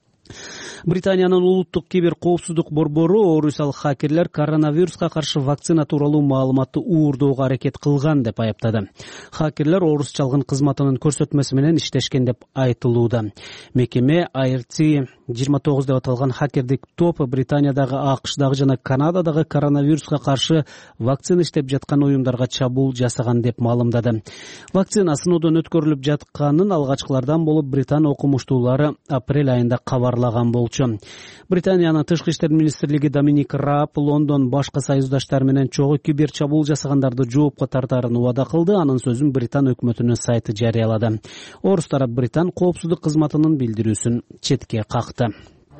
Британиянын улуттук кибер коопсуздук борбору орусиялык хакерлер коронавируска каршы вакцина тууралуу маалыматты уурдоого аракет кылган деп айыптады. Хакерлер орус чалгын кызматынын көрсөтмөсү менен иштешкен деп айтылууда. Мекеме ай эр ти жыйырма тогуз деп аталган хакердик топ Британиядагы, АКШдагы жана Канададагы коронавируска каршы вакцина иштеп жаткан уюмдарга чабуул жасаган деп маалымдады. Вакцина сыноодон өткөрүлүп жатканын алгачкылардан болуп Британ окумуштуулары апрель айында кабарлаган болчу. Британиянын тышкы иштер министрлиги Доминик Раб Лондон башка союздаштары менен чогуу кибер чабуул жасагандарды жоопко тартаарын убада кылды. Анын сөзүн Британ өкмөтүнүн сайты жарыялады. Орус тарап Британ коопсуздук кызматынын билдирүүсүн четке какты.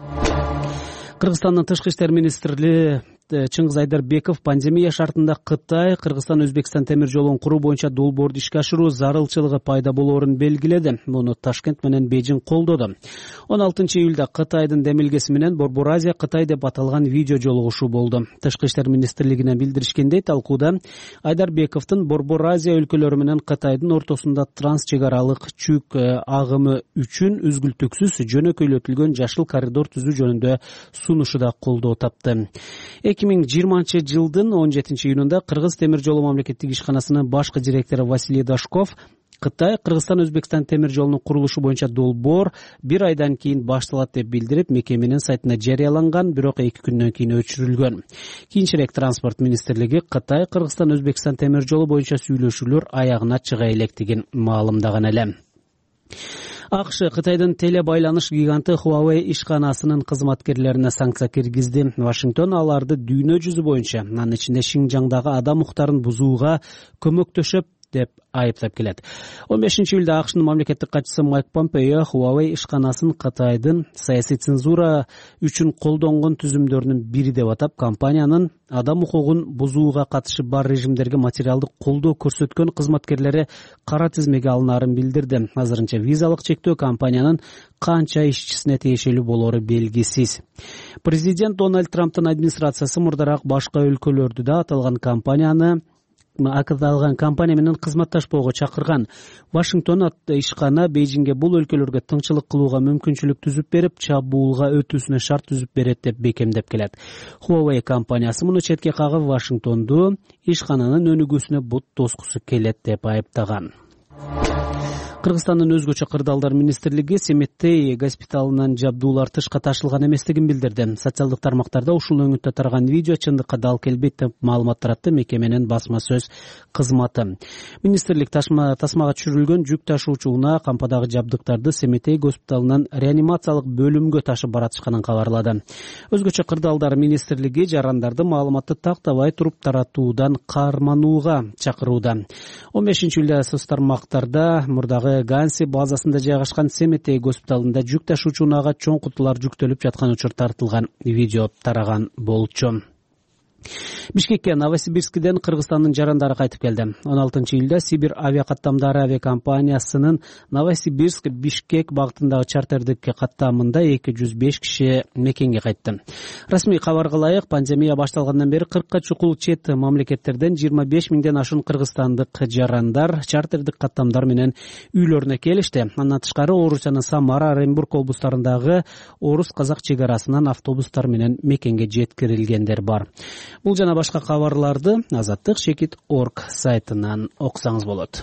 Кыргызстандын тышкы иштер министри Чыңгыз Айдарбеков пандемия шартында Кытай, Кыргызстан, Өзбекстан темир жолун куруу боюнча долбоорду ишке ашыруу зарылчылыгы пайда болоорун белгиледи. Муну Ташкент менен Бейжиң колдоду. он алтынчы июлда Кытайдын демилгеси менен Борбор Азия Кытай деп аталган видео жолугушуу болду. Тышкы иштер министрлигине билдиришкендей, талкууда Айдарбековдун Борбор Азия өлкөлөрү менен Кытайдын ортосунда транс чек аралык жүк агымы үчүн үзгүлтүксүз жөнөкөйлөтүлгөн жашыл коридор түзүү жөнүндө сунушу да колдоо тапты. эки миң жыйырманчы жылдын он жетинчи июнунда Кыргыз темир жолу мамлекеттик ишканасынын башкы директору Василий Дашков Кытай, Кыргызстан, Өзбекстан темир жолунун курулушу боюнча долбоор бир айдан кийин башталат деп билдирип, мекеменин сайтына жарыяланган, бирок эки күндөн кийин өчүрүлгөн. Кийинчерээк транспорт министрлиги Кытай, Кыргызстан, Өзбекстан темир жолу боюнча сүйлөшүүлөр аягына чыга электигин маалымдаган эле. АКШ Кытайдын телебайланыш гиганты Huawei ишканасынын кызматкерлерине санкция киргизди. Вашингтон аларды дүйнө жүзү боюнча, анын ичинде Шинжаңдагы адам укуктарын бузууга көмөктөшөп деп айыптап келет. он бешинчи июлда АКШнын мамлекеттик катчысы Майк Помпео Huawei ишканасын Кытайдын саясий цензура үчүн колдонгон түзүмдөрүнүн бири деп атап, компаниянын адам укугун бузууга катышы бар режимдерге материалдык колдоо көрсөткөн кызматкерлери кара тизмеге алынаарын билдирди. Азырынча визалык чектөө компаниянын канча ишчисине тиешелүү болоору белгисиз. Президент Дональд Трамптын администрациясы мурдараак башка өлкөлөрдү да аталган компанияны акыталган компания менен кызматташпоого чакырган. Вашингтон ишкана Бейжиңге бул өлкөлөргө тыңчылык кылууга мүмкүнчүлүк түзүп берип, чабуулга өтүүсүнө шарт түзүп берет деп бекемдеп келет. Huawei компаниясы муну четке кагып, Вашингтонду ишкананын өнүгүүсүнө бут тоскусу келет деп айыптаган. Кыргызстандын өзгөчө кырдаалдар министрлиги Семеттей госпиталынан жабдуулар тышка ташылган эместигин билдирди. Социалдык тармактарда ушул өңүттө тараган видео чындыкка дал келбейт деп маалымат таратты мекеменин басма сөз кызматы. Министрлик тасма тасмага түшүрүлгөн жүк ташуучу унаа кампадагы жабдыктарды Семеттей госпиталынан реанимациялык бөлүмгө ташып баратышканын кабарлады. Өзгөчө кырдаалдар министрлиги жарандарды маалыматты тактабай туруп таратуудан карманууга чакырууда. он бешинчи июлда соц тармактарда мурдагы Франциядагы Ганси базасында жайгашкан Семетей госпиталында жүк ташуучу унаага чоң кутулар жүктөлүп жаткан учур тартылган видео тараган болчу. Бишкекке Новосибирскиден Кыргызстандын жарандары кайтып келди. он алтынчы июлда Сибир авиакаттамдары авиакомпаниясынын Новосибирск Бишкек багытындагы чартердик каттамында эки жүз беш киши мекенге кайтты. Расмий кабарга ылайык, пандемия башталгандан бери кыркка чукул чет мамлекеттерден жыйырма беш миңден ашуун кыргызстандык жарандар чартердик каттамдар менен үйлөрүнө келишти. Андан тышкары Орусиянын Самара, Оренбург облустарындагы орус-казак чек арасынан автобустар менен мекенге жеткирилгендер бар. Бул жана башка кабарларды азаттык чекит точка орг сайтынан окусаңыз болот.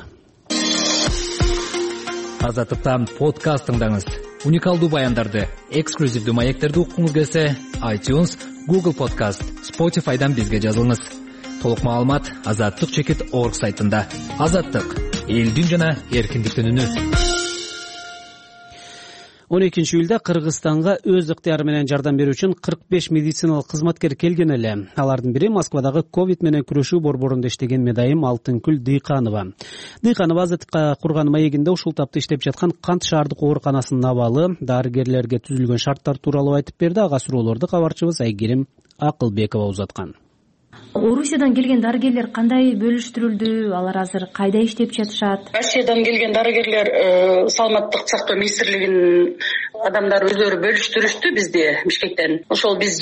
Азаттыктан подкаст тыңдаңыз. Уникалдуу баяндарды, эксклюзивдүү маектерди уккуңуз келсе, iTunes, Google Podcast, Spotify'дан бизге жазылыңыз. Толук маалымат азаттык чекит точка орг сайтында. Азаттык — элдин жана эркиндиктин үнү. он экинчи июлда Кыргызстанга өз ыктыяры менен жардам берүү үчүн кырк беш медициналык кызматкер келген эле. Алардын бири Москвадагы ковид менен күрөшүү борборунда иштеген медайым Алтынкүл Дыйканова. Дыйканова азаттыкка курган маегинде ушул тапта иштеп жаткан Кант шаардык ооруканасынын абалы, дарыгерлерге түзүлгөн шарттар тууралуу айтып берди. Ага суроолорду кабарчыбыз Айгерим Акылбекова узаткан. Орусиядан келген дарыгерлер кандай бөлүштүрүлдү? Алар азыр кайда иштеп жатышат? Россиядан келген дарыгерлер саламаттык сактоо министрлигинин адамдары өздөрү бөлүштүрүштү бизде Бишкектен. Ошол биз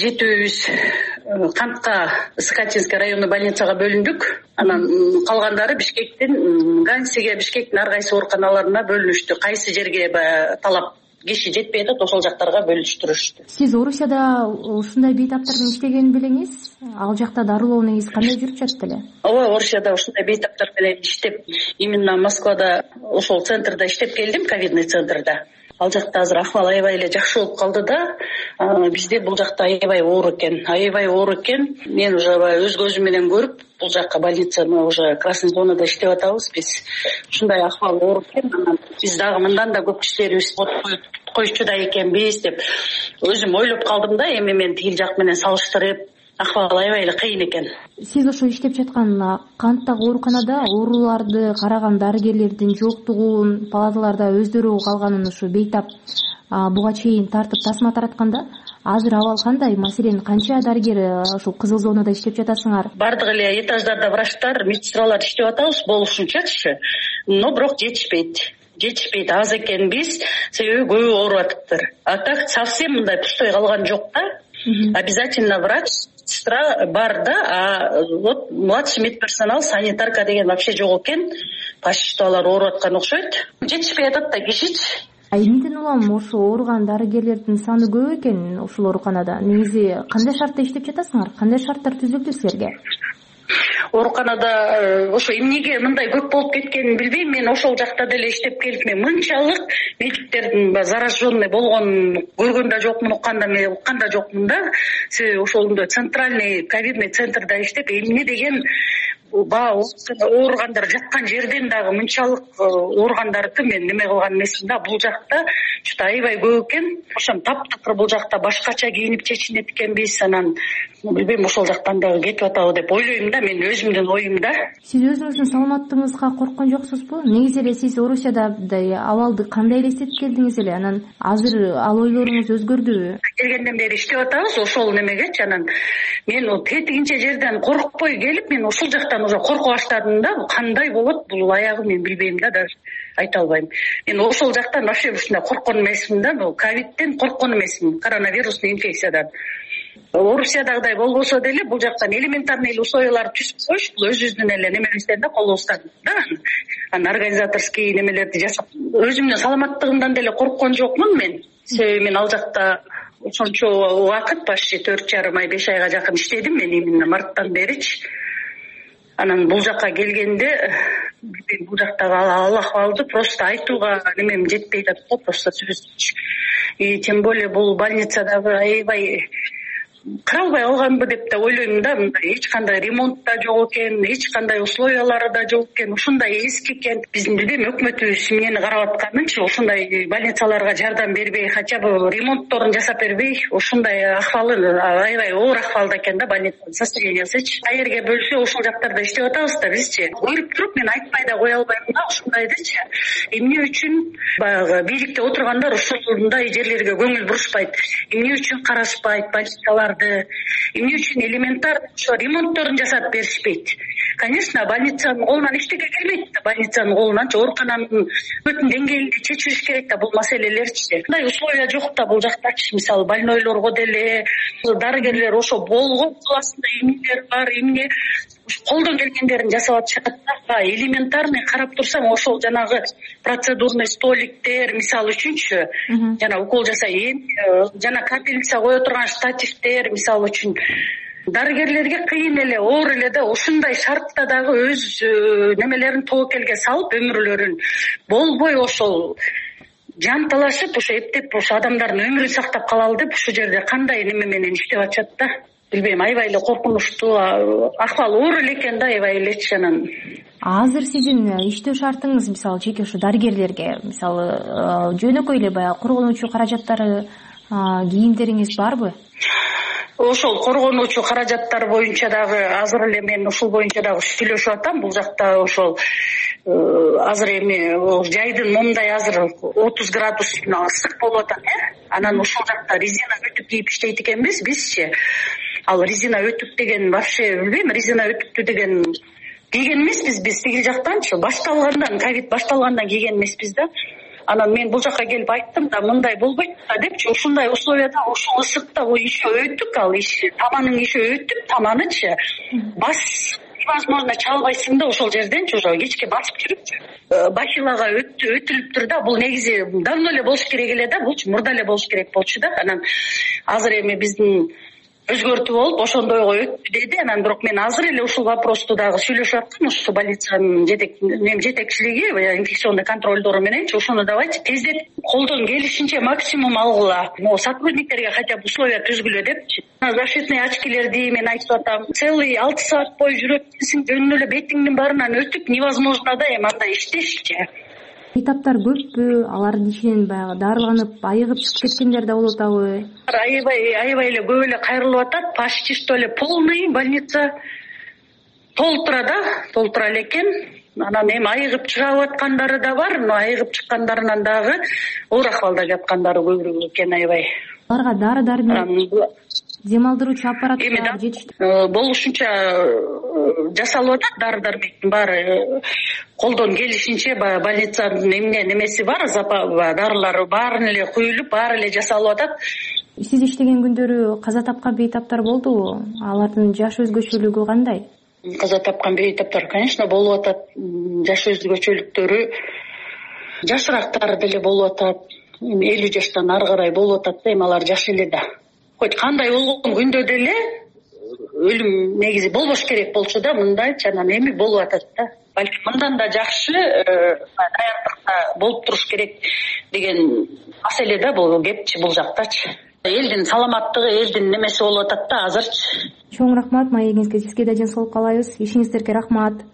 жетөөбүз Кантка Скатинский райондук больницага бөлүндүк. Анан калгандары Бишкектин Гансиге, Бишкектин ар кайсы ооруканаларына бөлүнүштү. Кайсы жерге талап киши жетпей атат, ошол жактарга бөлүштүрүштү. Сиз Орусияда ушундай бейтаптардан иштегенин билеңиз? Ал жакта дарылоо негизи кандай жүрүп жатты эле? Ооба, Орусияда ушундай бейтаптар менен иштеп, именно Москвада ошол центрда иштеп келдим, ковидный центрда. Ал жакта азыр акыбал аябай эле жакшы болуп калды да, бизде бул жакта аябай оор экен, аябай оор экен. Мен уже өз көзүм менен көрүп, бул жакка больницаны уже красный зонада иштеп атабыз биз. Ушундай акыбал оор экен. Анан биз дагы мындан да көп кишилерибиз коюучу да экенбиз деп өзүм ойлоп калдым да, эми мен тигил жак менен салыштырып, акыбал аябай эле кыйын экен. Сиз ошо иштеп жаткан Канттагы ооруканада ооруларды караган дарыгерлердин жоктугун, палаталарда өздөрү калганын ушу бейтап буга чейин тартып тасма таратканда, азыр абал кандай? Маселен, канча дарыгер ушул кызыл зонада иштеп жатасыңар? Бардык эле этаждарда врачтар, медсестралар иштеп атабыз болушунчачы, но бирок жетишпейт. жетишпейт, аз экенбиз, себеби көбү ооруп атыптыр. А так совсем мындай пустой калган жок да. Обязательно врач, сестра бар да, а вот младший медперсонал, санитарка деген вообще жок экен. Почти что алар ооруп аткан окшойт. Жетишпей атат да кишичи. Эмнеден улам ошо ооруган дарыгерлердин саны көп экен ушул ооруканада? Негизи кандай шартта иштеп жатасыңар? Кандай шарттар түзүлдү силерге? Ооруканада ошо эмнеге мындай көп болуп кеткенин билбейм. Мен ошол жакта деле иштеп келип, мен мынчалык медиктердин зараженный болгонун көргөн да жокмун, уккан да мен уккан да жокмун да. Себеби ошондой центральный ковидный центрда иштеп, эмне деген баа ооругандар жаткан жерден дагы мынчалык ооругандарды мен неме кылган эмесмин да. Бул жакта что аябай көп экен. Ошон таптакыр бул жакта башкача кийинип чечинет экенбиз. Анан билбейм, ошол жактан дагы кетип атабы деп ойлойм да, мен өзүмдүн оюм да. Сиз өзүңүздүн саламаттыгыңызга корккон жоксузбу? Негизи эле сиз Орусиядай абалды кандай элестетип келдиңиз эле? Анан азыр ал ойлоруңуз өзгөрдүбү? Келгенден бери иштеп атабыз ошол немегечи. Анан мен ол тетигинче жерден коркпой келип, мен ушул жактан уже корко баштадым да. Кандай болот бул аягы, мен билбейм да, даже айта албайм. Мен ошол жактан вообще ушундай корккон эмесмин да. Бул ковидтен корккон эмесмин, коронавирусный инфекциядан. Орусиядагыдай болбосо деле бул жактан элементарный условиялар түзүп коюш, бул өзүбүздүн эле немебизден да, колубуздан да. Анан организаторский немелерди жасап, өзүмдүн саламаттыгымдан деле корккон жокмун мен. Себеби мен ал жакта ошончо убакыт, почти төрт жарым ай, беш айга жакын иштедим мен именно марттан беричи. Анан бул жакка келгенде бул жактагы ал акыбалды просто айтууга немем жетпей атат, просто сөзсүз. И тем более бул больницадагы аябай кыра албай калганбы деп да ойлойм да. Мындай эч кандай ремонт да жок экен, эч кандай условиялары да жок экен, ушундай эски кент. Биздин билбейм өкмөтүбүз эмнени карап атканынчы, ушундай больницаларга жардам бербей, хотя бы ремонтторун жасап бербей, ушундай акыбалы аябай оор акыбалда экен да больницанын состояниясычы. Каерге бөлсө ошол жактарда иштеп атабыз да бизчи. Көрүп туруп мен айтпай да кое албайм да ушундайдычы. Эмне үчүн баягы бийликте отургандар ушундай жерлерге көңүл бурушпайт? Эмне үчүн карашпайт больницаларды? Эмне үчүн элементарный ошо ремонтторун жасап беришпейт? Конечно, больницанын колунан эчтеке келбейт да, больницанын колунанчы оорукананын бүтүн деңгээлинде чечилиш керек да бул маселелерчи. Мындай условия жок да бул жактачы. Мисалы больнойлорго деле дарыгерлер ошо болгон классында эмнелер бар, эмне колдон келгендерин жасап атышат да. Элементарный карап турсаң, ошол жанагы процедурный столиктер, мисалы үчүнчү, жана укол жасайын, жана капельница кое турган штативдер, мисалы үчүн дарыгерлерге кыйын эле, оор эле да. Ушундай шартта дагы өз немелерин тобокелге салып өмүрлөрүн болбой ошол жан талашып, ошо эптеп ошо адамдардын өмүрүн сактап калалы деп ушул жерде кандай неме менен иштеп атышат да. Билбейм, аябай эле коркунучтуу, акыбалы оор эле экен да, аябай элечи. Анан азыр сиздин иштөө шартыңыз мисалы чеке ушу дарыгерлерге мисалы жөнөкөй эле баягы коргонуучу каражаттары, кийимдериңиз барбы? Ошол коргонуучу каражаттар боюнча дагы азыр эле мен ушул боюнча дагы сүйлөшүп атам. Бул жакта ошол азыр эми жайдын момундай азыр отуз градус ысык болуп атат, э? Анан ошол жакта резина өтүк кийип иштейт экенбиз бизчи. Ал резина өтүк деген вообще билбейм, резина өтүктү деген кийген эмеспиз биз тиги жактанчы. Башталгандан, ковид башталгандан кийген эмеспиз да. Анан мен бул жакка келип айттым да, мындай болбойт да депчи. Ушундай условияда, ушул ысыкта бул иши өтүк, ал иши таманын иши өтүк, таманычы бас невозможно чалбайсың да ошол жерденчи, ошо кечке басып жүрүпчү. Бахилага өтүлүптүр да. Бул негизи давно эле болуш керек эле да, булчу мурда эле болуш керек болчу да. Анан азыр эми биздин өзгөртүү болуп ошондойго өттү деди. Анан бирок мен азыр эле ушул вопросту дагы сүйлөшүп аттым ушу больницанын жетек жетекчилиги, инфекционный контролдору мененчи. Ошону давайте тездетип колдон келишинче максимум алгыла. Могу сотрудниктерге хотя бы условия түзгүлө депчи. Защитный очкилерди мен айтып атам. Целый алты саат бою жүрөт десең, жөнүнө эле бетиңдин баарынан өтүп невозможно да эми андай иштешчи. Этаптар көппү? Алардын ичинен баягы дарыланып, айыгып чыгып кеткендер да болуп атабы? Аябай, аябай эле көп эле кайрылып атат. Почти что эле полный больница толтура да, толтура эле экен. Анан эми айыгып чыгып аткандары да бар, но айыгып чыккандарынан дагы оор акыбалда жаткандары көбүрөөк экен аябай. Аларга дары-дармек, дем алдыруучу аппараттар жетишти? Болушунча жасалып атат дары-дармектин баары. Колдон келишинче баягы больницанын эмне немеси бар, дарылары баарын эле куюлуп, баары эле жасалып атат. Сиз иштеген күндөрү каза тапкан бейтаптар болдубу? Алардын жаш өзгөчөлүгү кандай? Каза тапкан бейтаптар, конечно, болуп атат. Жаш өзгөчөлүктөрү жашыраактары деле болуп атат. Эми элүү жаштан ары карай болуп атат да, эми алар жаш эле да. Хоть кандай болгон күндө деле өлүм негизи болбош керек болчу да, мындайчы. Анан эми болуп атат да. Балким мындан да жакшы даярдыкта болуп туруш керек деген маселе да бул кепчи бул жактачы. Элдин саламаттыгы, элдин немеси болуп атат да азырчы. Чоң рахмат, маегиңизге сизге да жансаалык каалайбыз. Ишиңиздерге рахмат.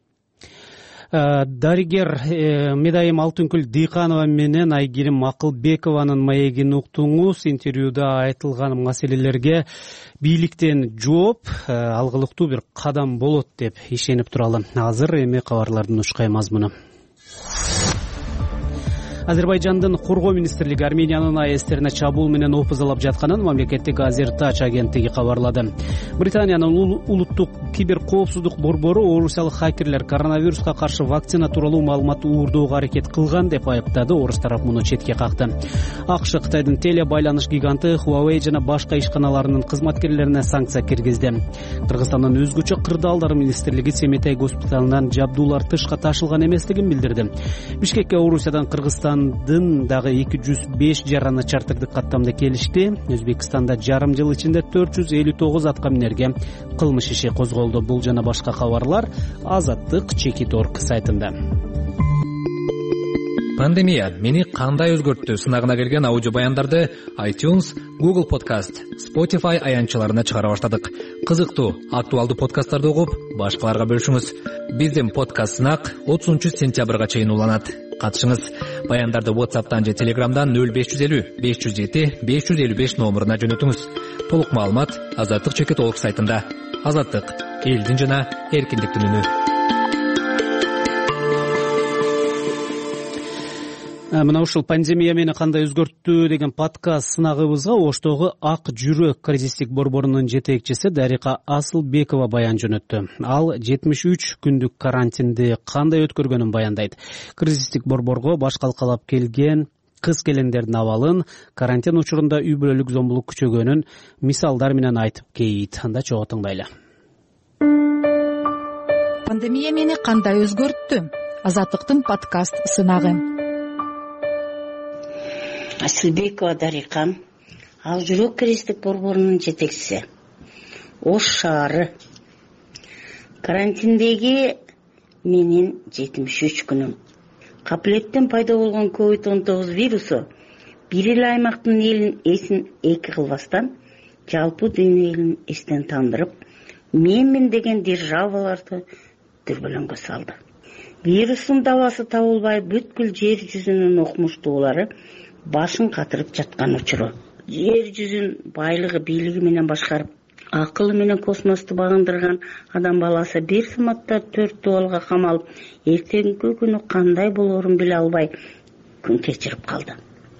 Дарыгер Медайым Алтынкүл Дыйканова менен Айгерим Акылбекованын маегин уктуңуз. Интервьюда айтылган маселелерге бийликтен жооп алгылыктуу бир кадам болот деп ишенип туралы. Азыр эми кабарлардын ушкай мазмуну. Азербайжандын коргоо министрлиги Армениянын АЭСтерине чабуул менен опузалап жатканын мамлекеттик Азертач агенттиги кабарлады. Британиянын улуттук кибер коопсуздук борбору орусиялык хакерлер коронавируска каршы вакцина тууралуу маалымат уурдоого аракет кылган деп айыптады. Орус тарап муну четке какты. АКШ Кытайдын теле байланыш гиганты Huawei жана башка ишканаларынын кызматкерлерине санкция киргизди. Кыргызстандын өзгөчө кырдаалдар министрлиги Семетей госпиталынан жабдуулар тышка ташылган эместигин билдирди. Бишкекке Орусиядан Кыргызстан дагы эки жүз беш жара начартырдык каттамда келишти. Өзбекстанда жарым жыл ичинде төрт жүз элүү тогуз атка минерге кылмыш иши козголду. Бул жана башка кабарлар Азаттык Чекит точка орг сайтында. Пандемия мени кандай өзгөрттү сынагына келген аудио баяндарды iTunes, Google Podcast, Spotify аянтчаларына чыгара баштадык. Кызыктуу, актуалдуу подкасттарды угуп, башкаларга бөлүшүңүз. Биздин подкаст сынак отузунчу сентябрга чейин уланат. Катышыңыз. Баяндарды WhatsApp'тан же Telegram'дан нөл беш жүз элүү беш жүз жети беш жүз элүү беш номуруна жөнөтүңүз. Толук маалымат Азаттык чекит толук сайтында. Азаттык — элдин жана эркиндиктин үнү. Мына ушул пандемия мени кандай өзгөрттү деген подкаст сынагыбызга Оштогу Ак жүрөк кризистик борборунун жетекчиси Дарика Асылбекова баян жөнөттү. Ал жетимиш үч күндүк карантинди кандай өткөргөнүн баяндайт. Кризистик борборго баш калкалап келген кыз келиндердин абалын, карантин учурунда үй бүлөлүк зомбулук күчөгөнүн мисалдар менен айтып кейт. Анда чогуу тыңдайлы. Пандемия мени кандай өзгөрттү? Азаттыктын подкаст сынагы. Асылбекова Дарика, Ак жүрөк кризистик борборунун жетекчиси. Ош шаары. Карантиндеги менин жетимиш үч күнүм. Капилеттен пайда болгон ковид он тогуз вирусу бир эле аймактын элин эсин эки кылбастан жалпы дүйнө элин эстен тандырып, менмин деген державаларды дүрбөлөңгө салды. Вирустун дабасы табылбай бүткүл жер жүзүнүн окумуштуулары башын катырып жаткан учуру. Жер жүзүн байлыгы, бийлиги менен башкарып, акылы менен космосту багындырган адам баласы бир саматта төрт дубалга камалып, эртеңки күнү кандай болоорун биле албай күн кечирип калды.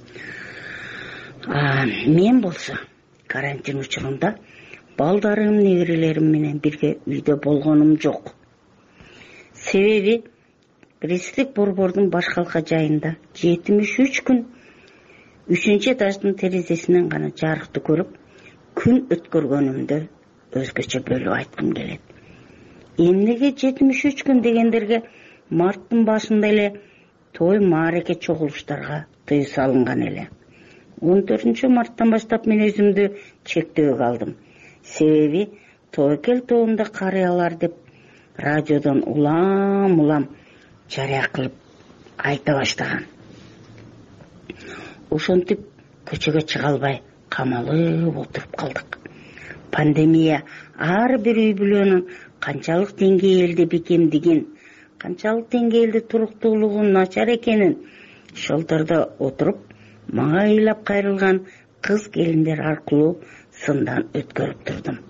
А мен болсо карантин учурунда балдарым, неберелерим менен бирге үйдө болгонум жок. Себеби кризистик борбордун баш калка жайында жетимиш үч күн үчүнчү этаждын терезесинен гана жарыкты көрүп, күн өткөргөнүмдө өзгөчө бөлүп айткым келет. Эмнеге жетимиш үч күн дегендерге марттын башында эле той маареке чогулуштарга тыюу салынган эле. он төртүнчү марттан баштап мен өзүмдү чектөөгө алдым. Себеби тойкел тоонда карыялар деп радиодон улам-улам жарыя кылып айта баштаган. Ошентип көчөгө чыга албай камалып отуруп калдык. Пандемия ар бир үй бүлөнүн канчалык деңгээлде бекемдигин, канчалык деңгээлде туруктуулугунун начар экенин шылтырда отуруп, мага ыйлап кайрылган кыз келиндер аркылуу сындан өткөрүп турдум.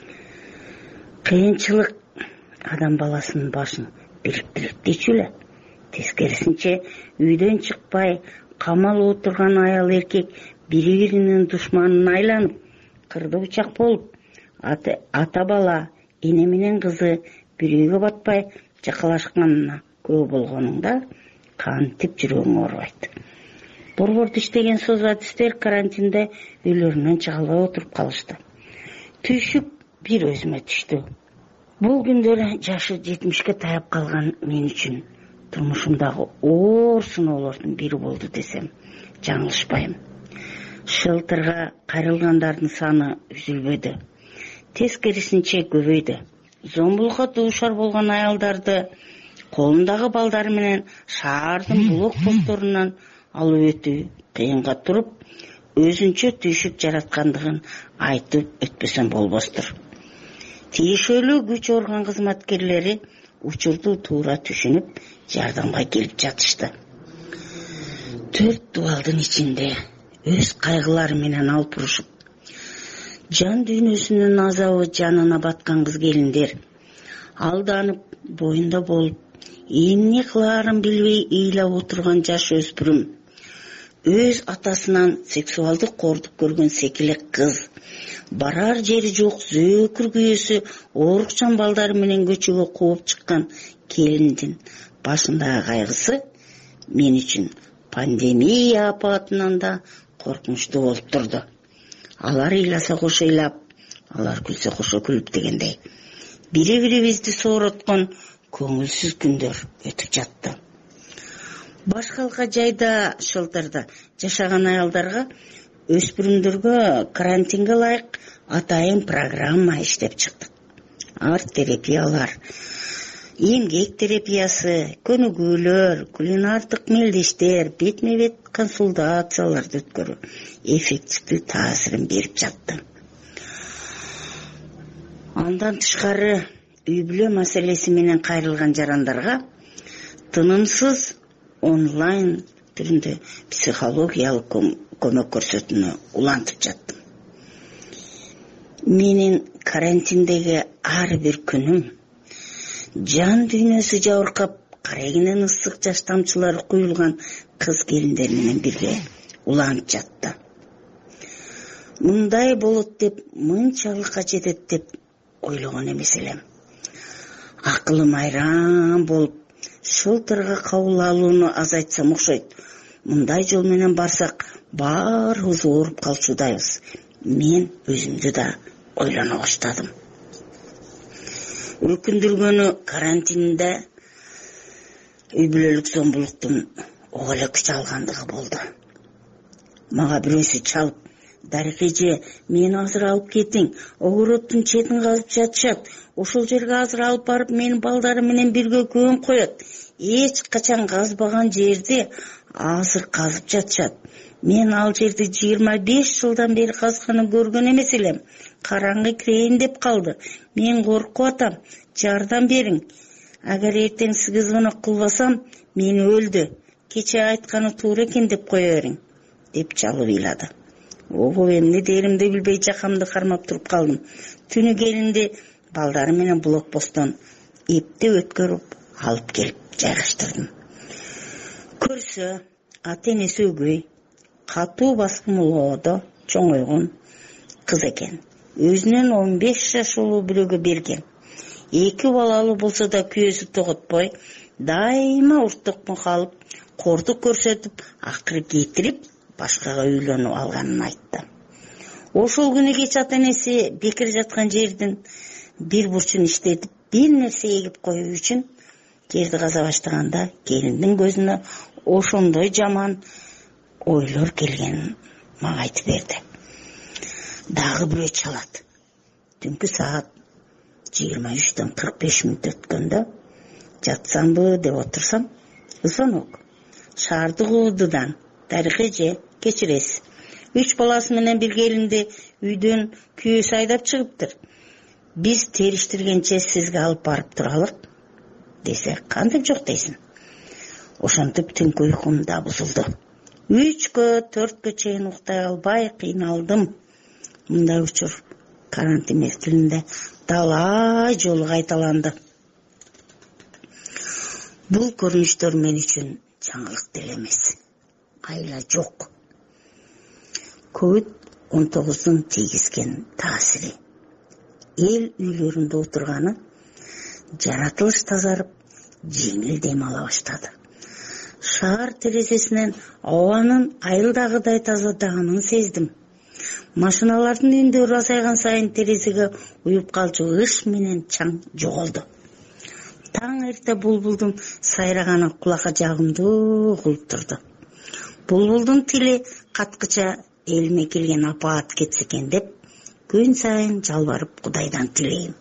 Кыйынчылык адам баласынын башын бириктирип дейчү эле. Тескерисинче үйдөн чыкпай камалып отурган аял эркек бири-биринин душманына айланып, кырды бычак болуп, ата, ата бала, эне менен кызы бир үйгө батпай жакалашканына күбө болгонуңда кантип жүрөгүң оорубайт. Борбордо иштеген соз адистер карантинде үйлөрүнөн чыга албай отуруп калышты. Түйшүк бир өзүмө түштү. Бул күндөр жашы жетимишке таяп калган мен үчүн турмушумдагы оор сыноолордун бири болду десем жаңылышпайм. Шылтырга кайрылгандардын саны үзүлбөдү. Тескерисинче көбөйдү. Зомбулукка дуушар болгон аялдарды колундагы балдары менен шаардын блокпостторунан алып өтүү кыйынга туруп, өзүнчө түйшүк жараткандыгын айтып өтпөсөм болбостур. Тиешелүү күч орган кызматкерлери учурду туура түшүнүп, жардамга келип жатышты. Төрт дубалдын ичинде өз кайгылары менен алпурушуп, жан дүйнөсүнүн азабы жанына баткан кыз келиндер, алданып, боюнда болуп, эмне кылаарын билбей ыйлап отурган жаш өспүрүм, өз атасынан сексуалдык кордук көргөн секилек кыз, барар жери жок зөөкүр күйөөсү оорукчан балдары менен көчөгө кууп чыккан келиндин башындагы кайгысы мен үчүн пандемия апатынан да коркунучтуу болуп турду. Алар ыйласа кошо ыйлап, алар күлсө кошо күлүп дегендей. Бири-бирибизди соороткон көңүлсүз күндөр өтүп жатты. Баш калка жайда шылтырда жашаган аялдарга, өспүрүмдөргө карантинге ылайык атайын программа иштеп чыктык. Арт терапиялар, эмгек терапиясы, көнүгүүлөр, кулинардык мелдештер, бетме бет консультацияларды өткөрүү эффективдүү таасирин берип жатты. Андан тышкары үй бүлө маселеси менен кайрылган жарандарга тынымсыз онлайн түрүндө психологиялык көмөк көрсөтүүнү улантып жаттым. Менин карантиндеги ар бир күнүм жан дүйнөсү жабыркап, карегинен ысык жаш тамчылары куюлган кыз келиндер менен бирге уланып жатты. Мындай болот деп, мынчалыкка жетет деп ойлогон эмес элем. Акылым айран болуп, шылтырга кабыл алууну азайтсам окшойт. Мындай жол менен барсак, баарыбыз ооруп калчудайбыз. Мен өзүмдү да ойлоно баштадым. Өкүндүргөнү карантинде үй бүлөлүк зомбулуктун ого эле күч алгандыгы болду. Мага бирөөсү чалып, Дарыкеже, мени азыр алып кетиң, огороттун четин казып жатышат. Ошол жерге азыр алып барып, менин балдарым менен бирге көң коет. Эч качан казбаган жерди азыр казып жатышат. Мен ал жерди жыйырма беш жылдан бери казганын көргөн эмес элем. Караңгы кирейин деп калды. Мен коркуп атам. Жардам бериң. Агар эртең сизге звонок кылбасам, мен өлдү. Кече айтканы туура экен деп кое бериң, деп жалып ыйлады. Ого, эмне деримди билбей жакамды кармап туруп калдым. Түнү келинди балдары менен блокпосттон эпти өткөрүп алып келип жайгаштырдым. Көрсө, ата энеси өгөй, катуу баскымылоодо чоңойгон кыз экен. Өзүнөн он беш жаш улуу бирөөгө берген. Эки балалуу болсо да күйөөсү тоготпой, дайыма уртукму калып, кордук көрсөтүп, акыры кетирип, башкага үйлөнүп алганын айтты. Ошол күнү кеч ата энеси бекер жаткан жердин бир бурчун иштетип, бир нерсе эгип коюу үчүн жерди каза баштаганда, келиндин көзүнө ошондой жаман ойлор келгенин мага айтып берди. Дагы бирөө чалат. Түнкү саат жыйырма үчтөн кырк беш мүнөт өткөндө жатсамбы деп отурсам, звонок. Шаардык уудудан. Дарыкеже, кечиресиз. Үч баласы менен бир келинди үйдөн күйөөсү айдап чыгыптыр. Биз териштиргенче сизге алып барып туралык, десе, кантип жок дейсиң? Ошентип түнкү уйкум да бузулду. Үчкө, төрткө чейин уктай албай кыйналдым. Мындай учур карантин мезгилинде талай жолу кайталанды. Бул көрүнүштөр мен үчүн жаңылык деле эмес. Айла жок. ковид он тогуздун тийгизген таасири. Эл үйлөрүндө отурганы, жаратылыш тазарып, жеңил дем ала баштады. Шаар терезесинен абанын айылдагыдай тазадаганын сездим. Машиналардын үндөрү азайган сайын терезеге уюп калчу ыш менен чаң жоголду. Таң эрте булбулдун сайраганы кулакка жагымдуу угулуп турду. Булбулдун тили каткыча элиме келген апаат кетсе экен деп, күн сайын жалбарып Кудайдан тилейм.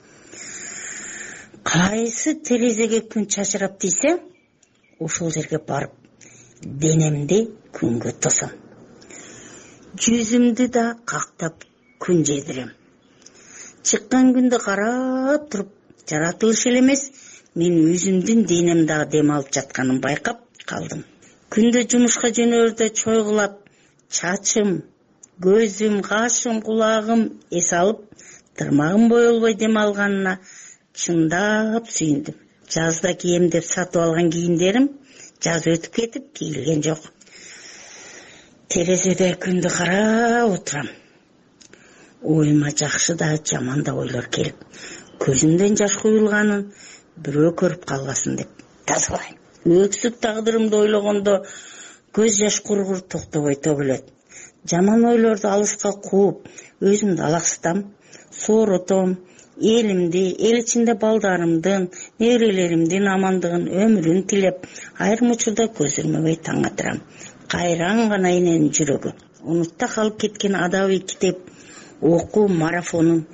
Кайсы терезеге күн чачырап тийсе, ошол жерге барып, денемди күнгө тосом. Жүзүмдү да кактап күн жедирем. Чыккан күндү карап туруп, жаратылыш эле эмес, мен өзүмдүн денем дагы дем алып жатканын байкап калдым. Күндө жумушка жөнөрдө чойгулап, чачым, көзүм, кашым, кулагым эс алып, тырмагым боелбой дем алганына чындап сүйүндүм. Жазда кийем деп сатып алган кийимдерим жаз өтүп кетип кийилген жок. Терезеде күндү карап отурам. Оюма жакшы да жаман да ойлор келип, көзүмдөн жаш куюлганын бирөө көрүп калбасын деп тазалайм. Өксүк тагдырымды ойлогондо көз жаш кургур токтобой төгүлөт. Жаман ойлорду алыска кууп, өзүмдү алаксытам, сооротом, элимди, эл ичинде балдарымдын, неберелеримдин амандыгын, өмүрүн тилеп, айрым учурда көз ирмебей таң атырам. Кайран гана эненин жүрөгү. Унутта калып кеткен адабий китеп окуу марафонун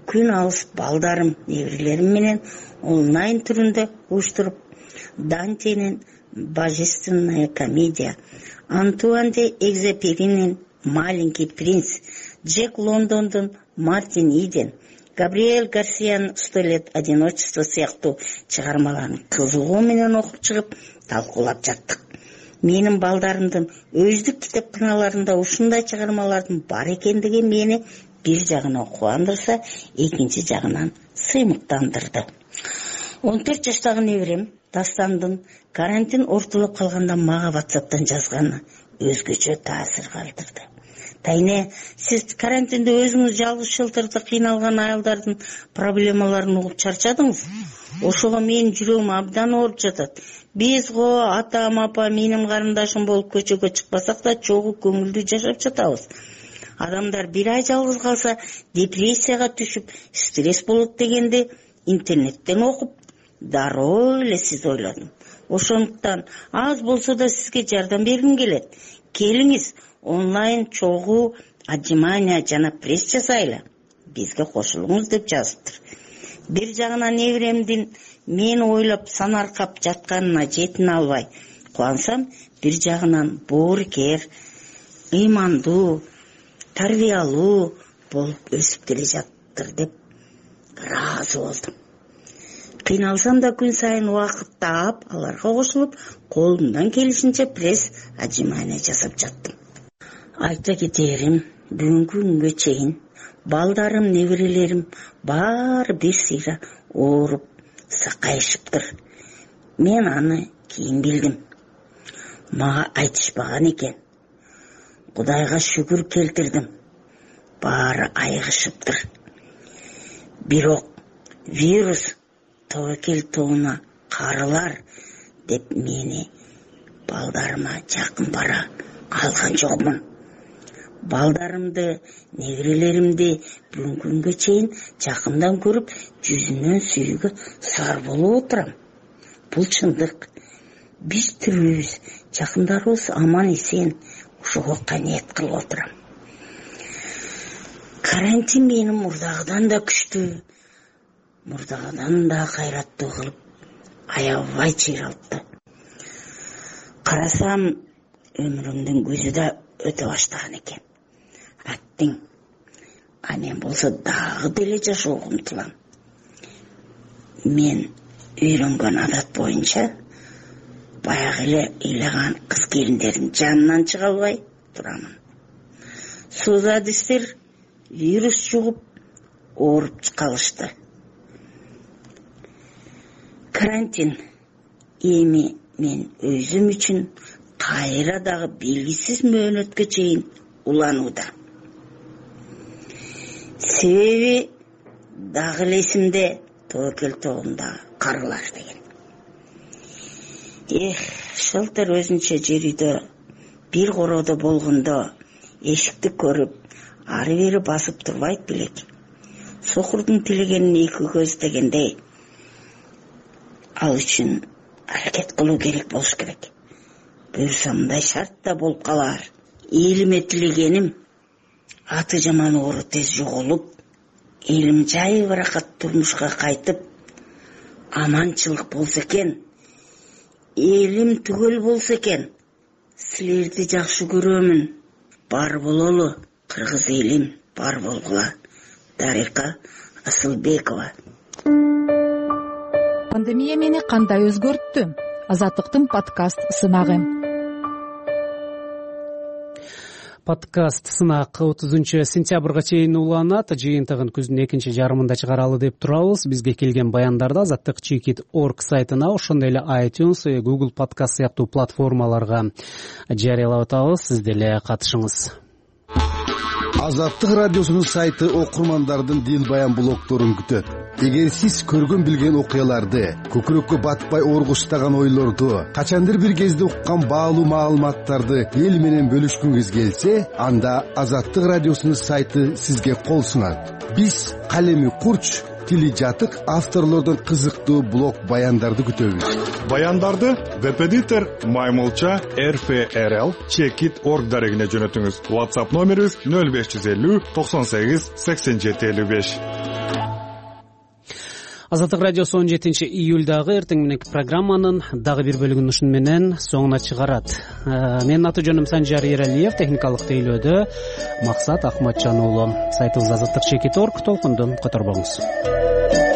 күн алыс балдарым, неберелерим менен онлайн түрүндө уюштуруп Дантенин «Божественная комедия», Антуан де Экзюперинин «Маленький принц», Джек Лондондун «Мартин Иден», Габриэль Гарсиянын «Сто лет одиночества» сыяктуу чыгармаларын кызыгуу менен окуп чыгып талкуулап жаттык. Менин балдарымдын өздүк китепканаларында ушундай чыгармалардын бар экендиги мени бир жагынан кубандырса, экинчи жагынан сыймыктандырды. он төрт жаштагы неберем Дастандын карантин ортолуп калганда мага WhatsApp'тан жазганы өзгөчө таасир калтырды. Тайне, сиз карантинде өзүңүз жалгыз шылтырды кыйналган аялдардын проблемаларын угуп чарчадыңыз. Ошого менин жүрөгүм абдан ооруп жатат. Биз го атам, апа, менин карындашым болуп көчөгө чыкпасак да чогуу көңүлдүү жашап жатабыз. Адамдар бир ай жалгыз калса депрессияга түшүп, стресс болот дегенди интернеттен окуп, дароо эле сиз ойлодум. Ошондуктан аз болсо да сизге жардам бергим келет. Келиңиз, онлайн чогуу отжимания жана пресс жасайлы. Бизге кошулуңуз деп жазыптыр. Бир жагынан неберемдин мен ойлоп санаркап жатканына жетине албай кубансам, бир жагынан боорукер, ыймандуу, тарбиялуу болуп өсүп келе жаттыр деп ыраазы болдум. Кыйналсам да күн сайын убакыт таап, аларга кошулуп, колумдан келишинче пресс отжимания жасап жаттым. Айта кетерим, бүгүнкү күнгө чейин балдарым, неберелерим баары бир сыйра ооруп, сакайышыптыр. Мен аны кийин билдим. Мага айтышпаган экен. Кудайга шүгүр келтирдим. Баары айыгышыптыр. Бирок вирус тобокел тобуна карылар деп мени балдарыма жакын бара алган жокмун. Балдарымды, неберелеримди бүгүнкү күнгө чейин жакындан көрүп, жүзүнөн сүйүүгө сар болуп отурам. Бул чындык. Биз тирүүбүз, жакындарыбыз аман эсен, ошого каниет кылып отурам. Карантин мени мурдагыдан да күчтүү, мурдагыдан да кайраттуу кылып, аябай чыйралтты. Карасам, өмүрүмдүн көзү да өтө баштаган экен. Аттиң, а мен болсо дагы деле жашоого умтулам. Мен үйрөнгөн адат боюнча баягы эле ыйлаган кыз келиндердин жанынан чыга албай турамын. Суузадистер вирус жугуп ооруп калышты. Карантин эми мен өзүм үчүн кайра дагы белгисиз мөөнөткө чейин уланууда. Себеби дагы элесимде тобокел тобунда карылар деген. Эх, шылтыр өзүнчө жер үйдө, бир короодо болгондо эшикти көрүп, ары бери басып турбайт белек. Сокурдун тилегенин эки көз дегендей, ал үчүн аракет кылуу керек болуш керек. Буюрса мындай шарт да болуп калар. Элиме тилегеним аты жаман оору тез жоголуп, элим жай баракат турмушка кайтып, аманчылык болсо экен, элим түгөл болсо экен. Силерди жакшы көрөмүн. Бар бололу, кыргыз элим, бар болгула. Дарика Асылбекова. Пандемия мени кандай өзгөрттү? Азаттыктын подкаст сынагы. Подкаст сынак отузунчу сентябрга чейин уланат. Жыйынтыгын күздүн экинчи жарымында чыгаралы деп турабыз. Бизге келген баяндарды азаттык чекит точка орг сайтына, ошондой эле iTunes, Google подкаст сыяктуу платформаларга жарыялап атабыз. Сиз деле катышыңыз. Азаттык радиосунун сайты окурмандардын дин баян блогторун күтөт. Эгер сиз көргөн билген окуяларды, көкүрөккө батпай оргуштаган ойлорду, качандыр бир кезде уккан баалуу маалыматтарды эл менен бөлүшкүңүз келсе, анда Азаттык радиосунун сайты сизге кол сунат. Биз калеми курч, тили жатык авторлордон кызыктуу блог баяндарды күтөбүз. Баяндарды веб-эдитор маймылча rfrl чекит org дарегине жөнөтүңүз. WhatsApp номерибиз нөл беш жүз элүү токсон сегиз сексен жети элүү беш. Азаттык радиосу он жетинчи июлдагы эртең мененки программанын дагы бир бөлүгүн ушун менен соңуна чыгарат. Менин аты жөнүм Санжар Эралиев, техникалык тейлөөдө Максат Акматжан уулу. Сайтыбыз азаттык чекит org, толкундон которбоңуз.